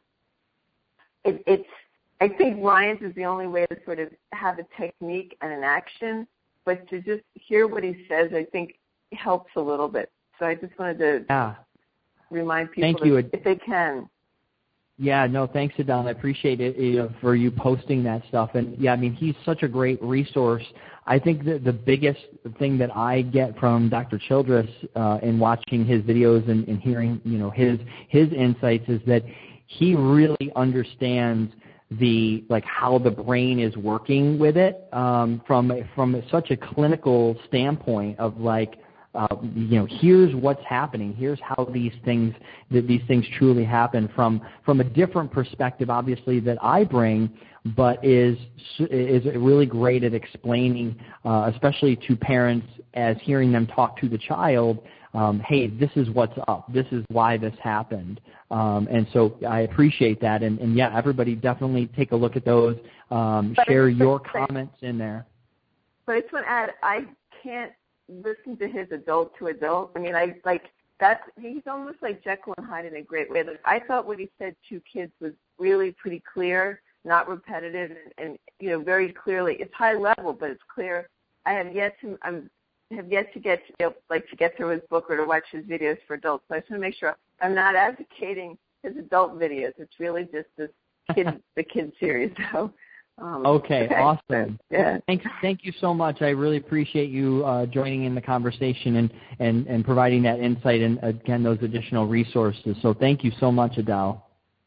it, it's, I think Ryan's is the only way to sort of have a technique and an action, but to just hear what he says, I think helps a little bit. So I just wanted to yeah. remind people Thank you. if, if they can. Yeah, no, thanks, Adele. I appreciate it you know, for you posting that stuff. And, yeah, I mean, he's such a great resource. I think that the biggest thing that I get from Doctor Childress uh, in watching his videos and, and hearing, you know, his his insights is that he really understands the like how the brain is working with it um, from from such a clinical standpoint of like uh, you know, here's what's happening. Here's how these things that these things truly happen from from a different perspective, obviously, that I bring, but is is really great at explaining, uh, especially to parents, as hearing them talk to the child. Um, hey, this is what's up. This is why this happened. Um, and so I appreciate that. And, and, yeah, everybody definitely take a look at those. Um, share your comments in there. But I just want to add, I can't listen to his adult to adult. I mean, I like that's he's almost like Jekyll and Hyde in a great way. Like, I thought what he said to kids was really pretty clear, not repetitive, and, and you know, very clearly. It's high level, but it's clear. I have yet to I'm have yet to get you know, like to get through his book or to watch his videos for adults. So I just want to make sure I'm not advocating his adult videos. It's really just this kid the kid series. So um, okay, okay, awesome. Yeah. Thanks, thank you so much. I really appreciate you uh, joining in the conversation and, and, and providing that insight and again those additional resources. So thank you so much, Adele.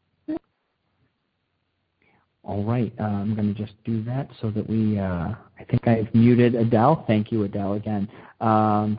All right, uh, I'm going to just do that so that we, uh, I think I've muted Adele. Thank you, Adele, again. Um,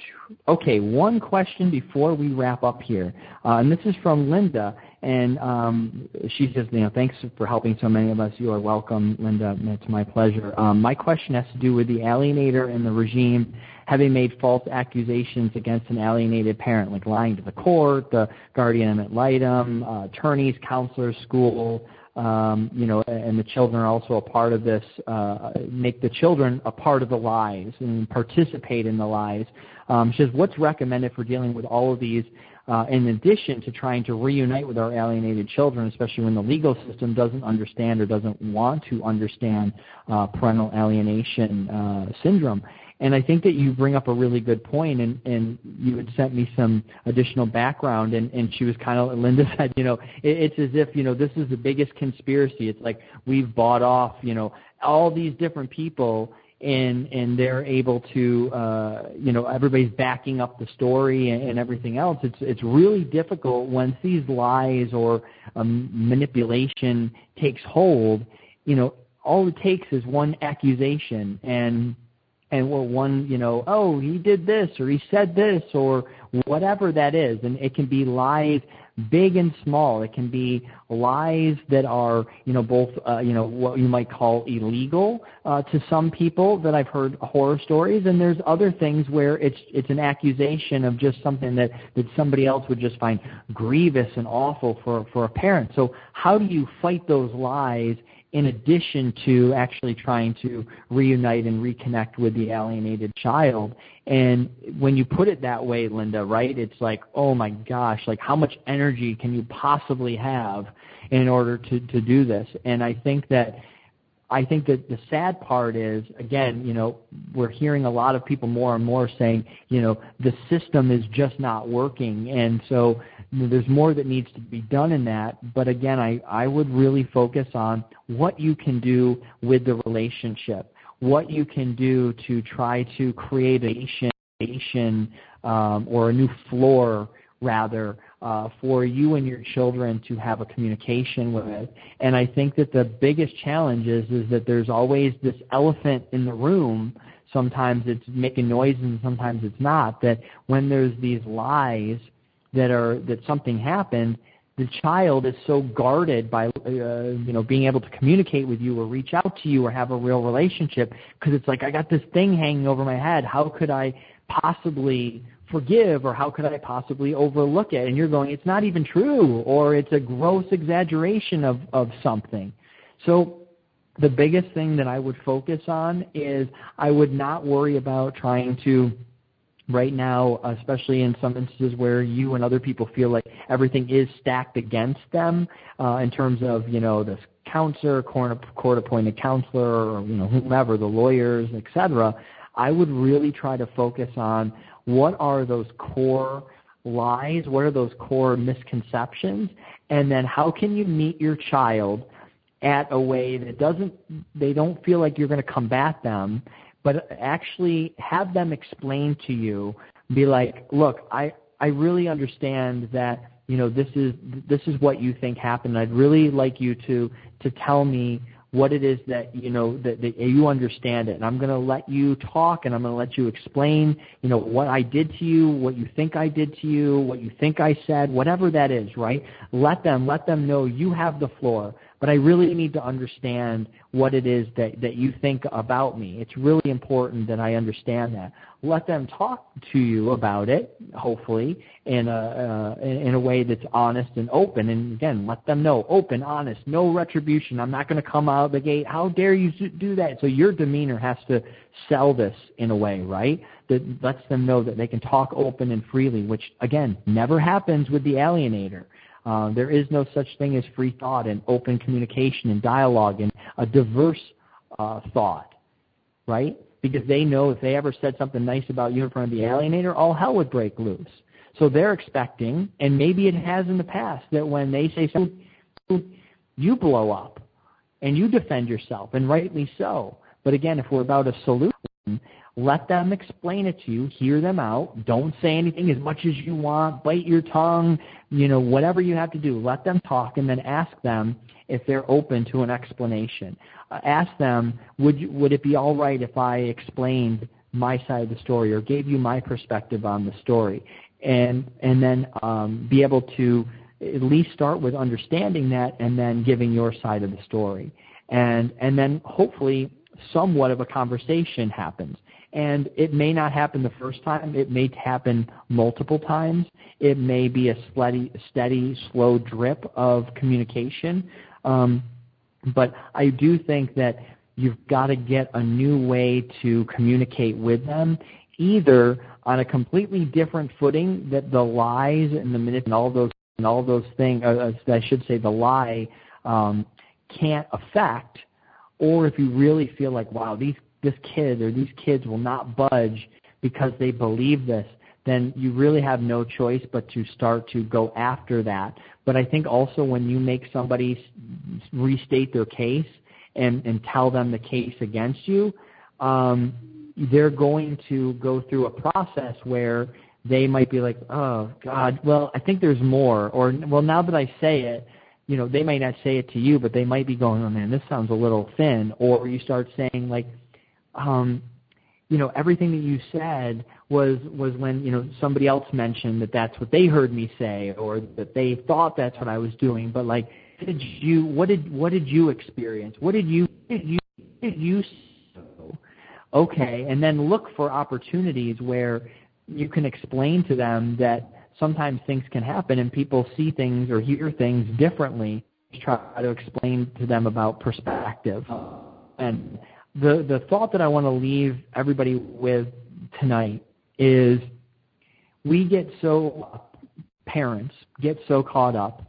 okay, one question before we wrap up here, uh, and this is from Linda, and um, she says, you know, thanks for helping so many of us. You are welcome, Linda. It's my pleasure. Um, my question has to do with the alienator and the regime having made false accusations against an alienated parent, like lying to the court, the guardian ad litem, uh, attorneys, counselors, school. Um, you know, and the children are also a part of this, uh, make the children a part of the lies and participate in the lies. Um, she says, what's recommended for dealing with all of these uh, in addition to trying to reunite with our alienated children, especially when the legal system doesn't understand or doesn't want to understand uh, parental alienation uh, syndrome? And I think that you bring up a really good point, and, and you had sent me some additional background, and, and she was kind of, Linda said, you know, it, it's as if, you know, this is the biggest conspiracy. It's like we've bought off, you know, all these different people, and and they're able to, uh, you know, everybody's backing up the story and, and everything else. It's it's really difficult once these lies or um, manipulation takes hold. You know, all it takes is one accusation, and and well, one, you know, oh, he did this or he said this or whatever that is. And it can be lies big and small. It can be lies that are, you know, both, uh, you know, what you might call illegal uh, to some people that I've heard horror stories. And there's other things where it's it's an accusation of just something that, that somebody else would just find grievous and awful for, for a parent. So how do you fight those lies in addition to actually trying to reunite and reconnect with the alienated child? And when you put it that way, Linda, right, it's like, oh my gosh, like how much energy can you possibly have in order to, to do this? And I think that I think that the sad part is, again, you know, we're hearing a lot of people more and more saying, you know, the system is just not working. And so you know, there's more that needs to be done in that. But again, I, I would really focus on what you can do with the relationship, what you can do to try to create a nation um, or a new floor, rather, uh, for you and your children to have a communication with. And I think that the biggest challenge is, is that there's always this elephant in the room. Sometimes it's making noise and sometimes it's not, that when there's these lies that are that something happened, the child is so guarded by uh, you know being able to communicate with you or reach out to you or have a real relationship, because it's like, I got this thing hanging over my head. How could I possibly forgive, or how could I possibly overlook it? And you're going, it's not even true, or it's a gross exaggeration of, of something. So the biggest thing that I would focus on is I would not worry about trying to, right now, especially in some instances where you and other people feel like everything is stacked against them uh, in terms of, you know, this counselor, court-appointed counselor, or, you know, whomever, the lawyers, et cetera, I would really try to focus on what are those core lies, what are those core misconceptions, and then how can you meet your child at a way that doesn't, they don't feel like you're going to combat them, but actually have them explain to you, be like, look, I, I really understand that, you know, this is this is what you think happened. I'd really like you to to tell me what it is that, you know, that, that you understand it. And I'm going to let you talk, and I'm going to let you explain, you know, what I did to you, what you think I did to you, what you think I said, whatever that is, right? Let them, let them know you have the floor. But I really need to understand what it is that, that you think about me. It's really important that I understand that. Let them talk to you about it, hopefully, in a, uh, in a way that's honest and open. And again, let them know, open, honest, no retribution. I'm not going to come out of the gate. How dare you do that? So your demeanor has to sell this in a way, right? That lets them know that they can talk open and freely, which, again, never happens with the alienator. Uh, there is no such thing as free thought and open communication and dialogue and a diverse uh, thought, right? Because they know if they ever said something nice about you in front of the alienator, all hell would break loose. So they're expecting, and maybe it has in the past, that when they say something, you blow up and you defend yourself, and rightly so. But again, if we're about a solution, let them explain it to you, hear them out. Don't say anything as much as you want, bite your tongue, you know, whatever you have to do. Let them talk, and then ask them if they're open to an explanation. Uh, ask them, would you, would it be all right if I explained my side of the story or gave you my perspective on the story? And, and then um, be able to at least start with understanding that and then giving your side of the story. And, and then hopefully somewhat of a conversation happens. And it may not happen the first time. It may happen multiple times. It may be a steady, steady slow drip of communication. Um, but I do think that you've got to get a new way to communicate with them, either on a completely different footing that the lies and the minute and all those and all those things, uh, I should say the lie um, can't affect, or if you really feel like, wow, these this kid or these kids will not budge because they believe this, then you really have no choice but to start to go after that. But I think also when you make somebody restate their case and, and tell them the case against you, um, they're going to go through a process where they might be like, oh, God, well, I think there's more. Or, well, now that I say it, you know, they might not say it to you, but they might be going, oh, man, this sounds a little thin. Or you start saying, like, Um, you know, everything that you said was was when, you know, somebody else mentioned that that's what they heard me say, or that they thought that's what I was doing. But like, did you? What did what did you experience? What did you did you did you? Okay, and then look for opportunities where you can explain to them that sometimes things can happen and people see things or hear things differently. Try to explain to them about perspective. And The the thought that I want to leave everybody with tonight is we get so, parents get so caught up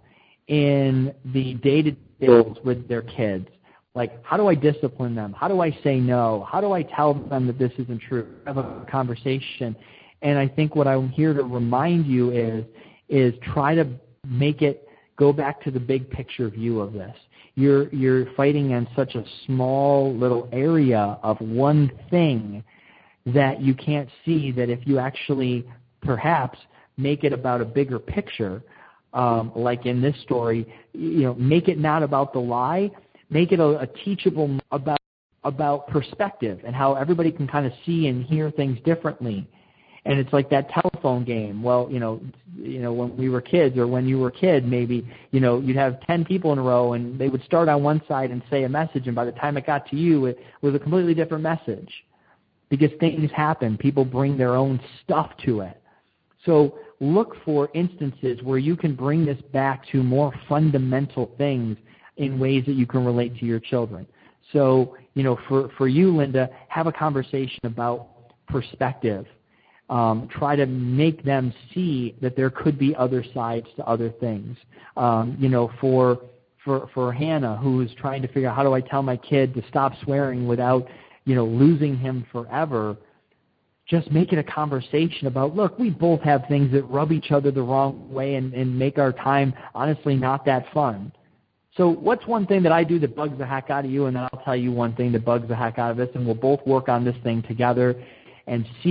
in the day-to-day deals with their kids. Like, how do I discipline them? How do I say no? How do I tell them that this isn't true? Have a conversation. And I think what I'm here to remind you is, is try to make it go back to the big picture view of this. You're you're fighting in such a small little area of one thing that you can't see that if you actually perhaps make it about a bigger picture, um, like in this story, you know, make it not about the lie, make it a, a teachable about about perspective and how everybody can kind of see and hear things differently. And it's like that telephone game. Well, you know, you know, when we were kids, or when you were a kid, maybe, you know, you'd have ten people in a row, and they would start on one side and say a message, and by the time it got to you, it was a completely different message. Because things happen. People bring their own stuff to it. So look for instances where you can bring this back to more fundamental things in ways that you can relate to your children. So, you know, for, for you, Linda, have a conversation about perspective. Um, try to make them see that there could be other sides to other things. Um, you know, for for for Hannah, who's trying to figure out how do I tell my kid to stop swearing without, you know, losing him forever, just make it a conversation about, look, we both have things that rub each other the wrong way and, and make our time, honestly, not that fun. So what's one thing that I do that bugs the heck out of you, and then I'll tell you one thing that bugs the heck out of us, and we'll both work on this thing together and see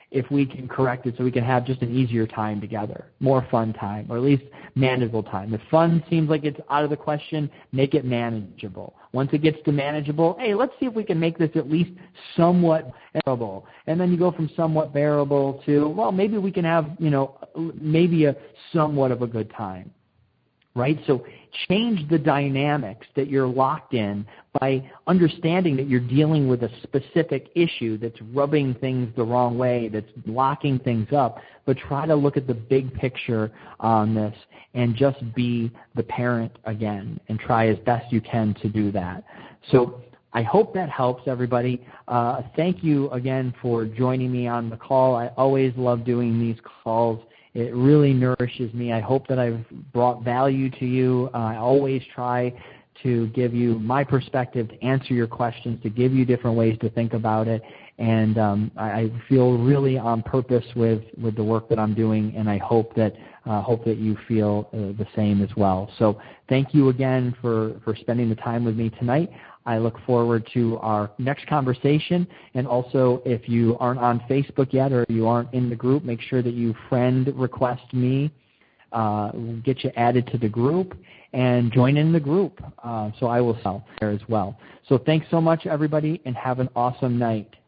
if we can correct it so we can have just an easier time together, more fun time, or at least manageable time. If fun seems like it's out of the question, make it manageable. Once it gets to manageable, hey, let's see if we can make this at least somewhat bearable. And then you go from somewhat bearable to, well, maybe we can have, you know, maybe a somewhat of a good time. Right? So change the dynamics that you're locked in by understanding that you're dealing with a specific issue that's rubbing things the wrong way, that's locking things up, but try to look at the big picture on this and just be the parent again and try as best you can to do that. So I hope that helps everybody. Uh, thank you again for joining me on the call. I always love doing these calls. It really nourishes me. I hope that I've brought value to you. Uh, I always try to give you my perspective, to answer your questions, to give you different ways to think about it. And um, I, I feel really on purpose with, with the work that I'm doing, and I hope that uh, hope that you feel uh, the same as well. So thank you again for, for spending the time with me tonight. I look forward to our next conversation. And also, if you aren't on Facebook yet or you aren't in the group, make sure that you friend request me, uh, get you added to the group, and join in the group. Uh, so I will sell there as well. So thanks so much, everybody, and have an awesome night.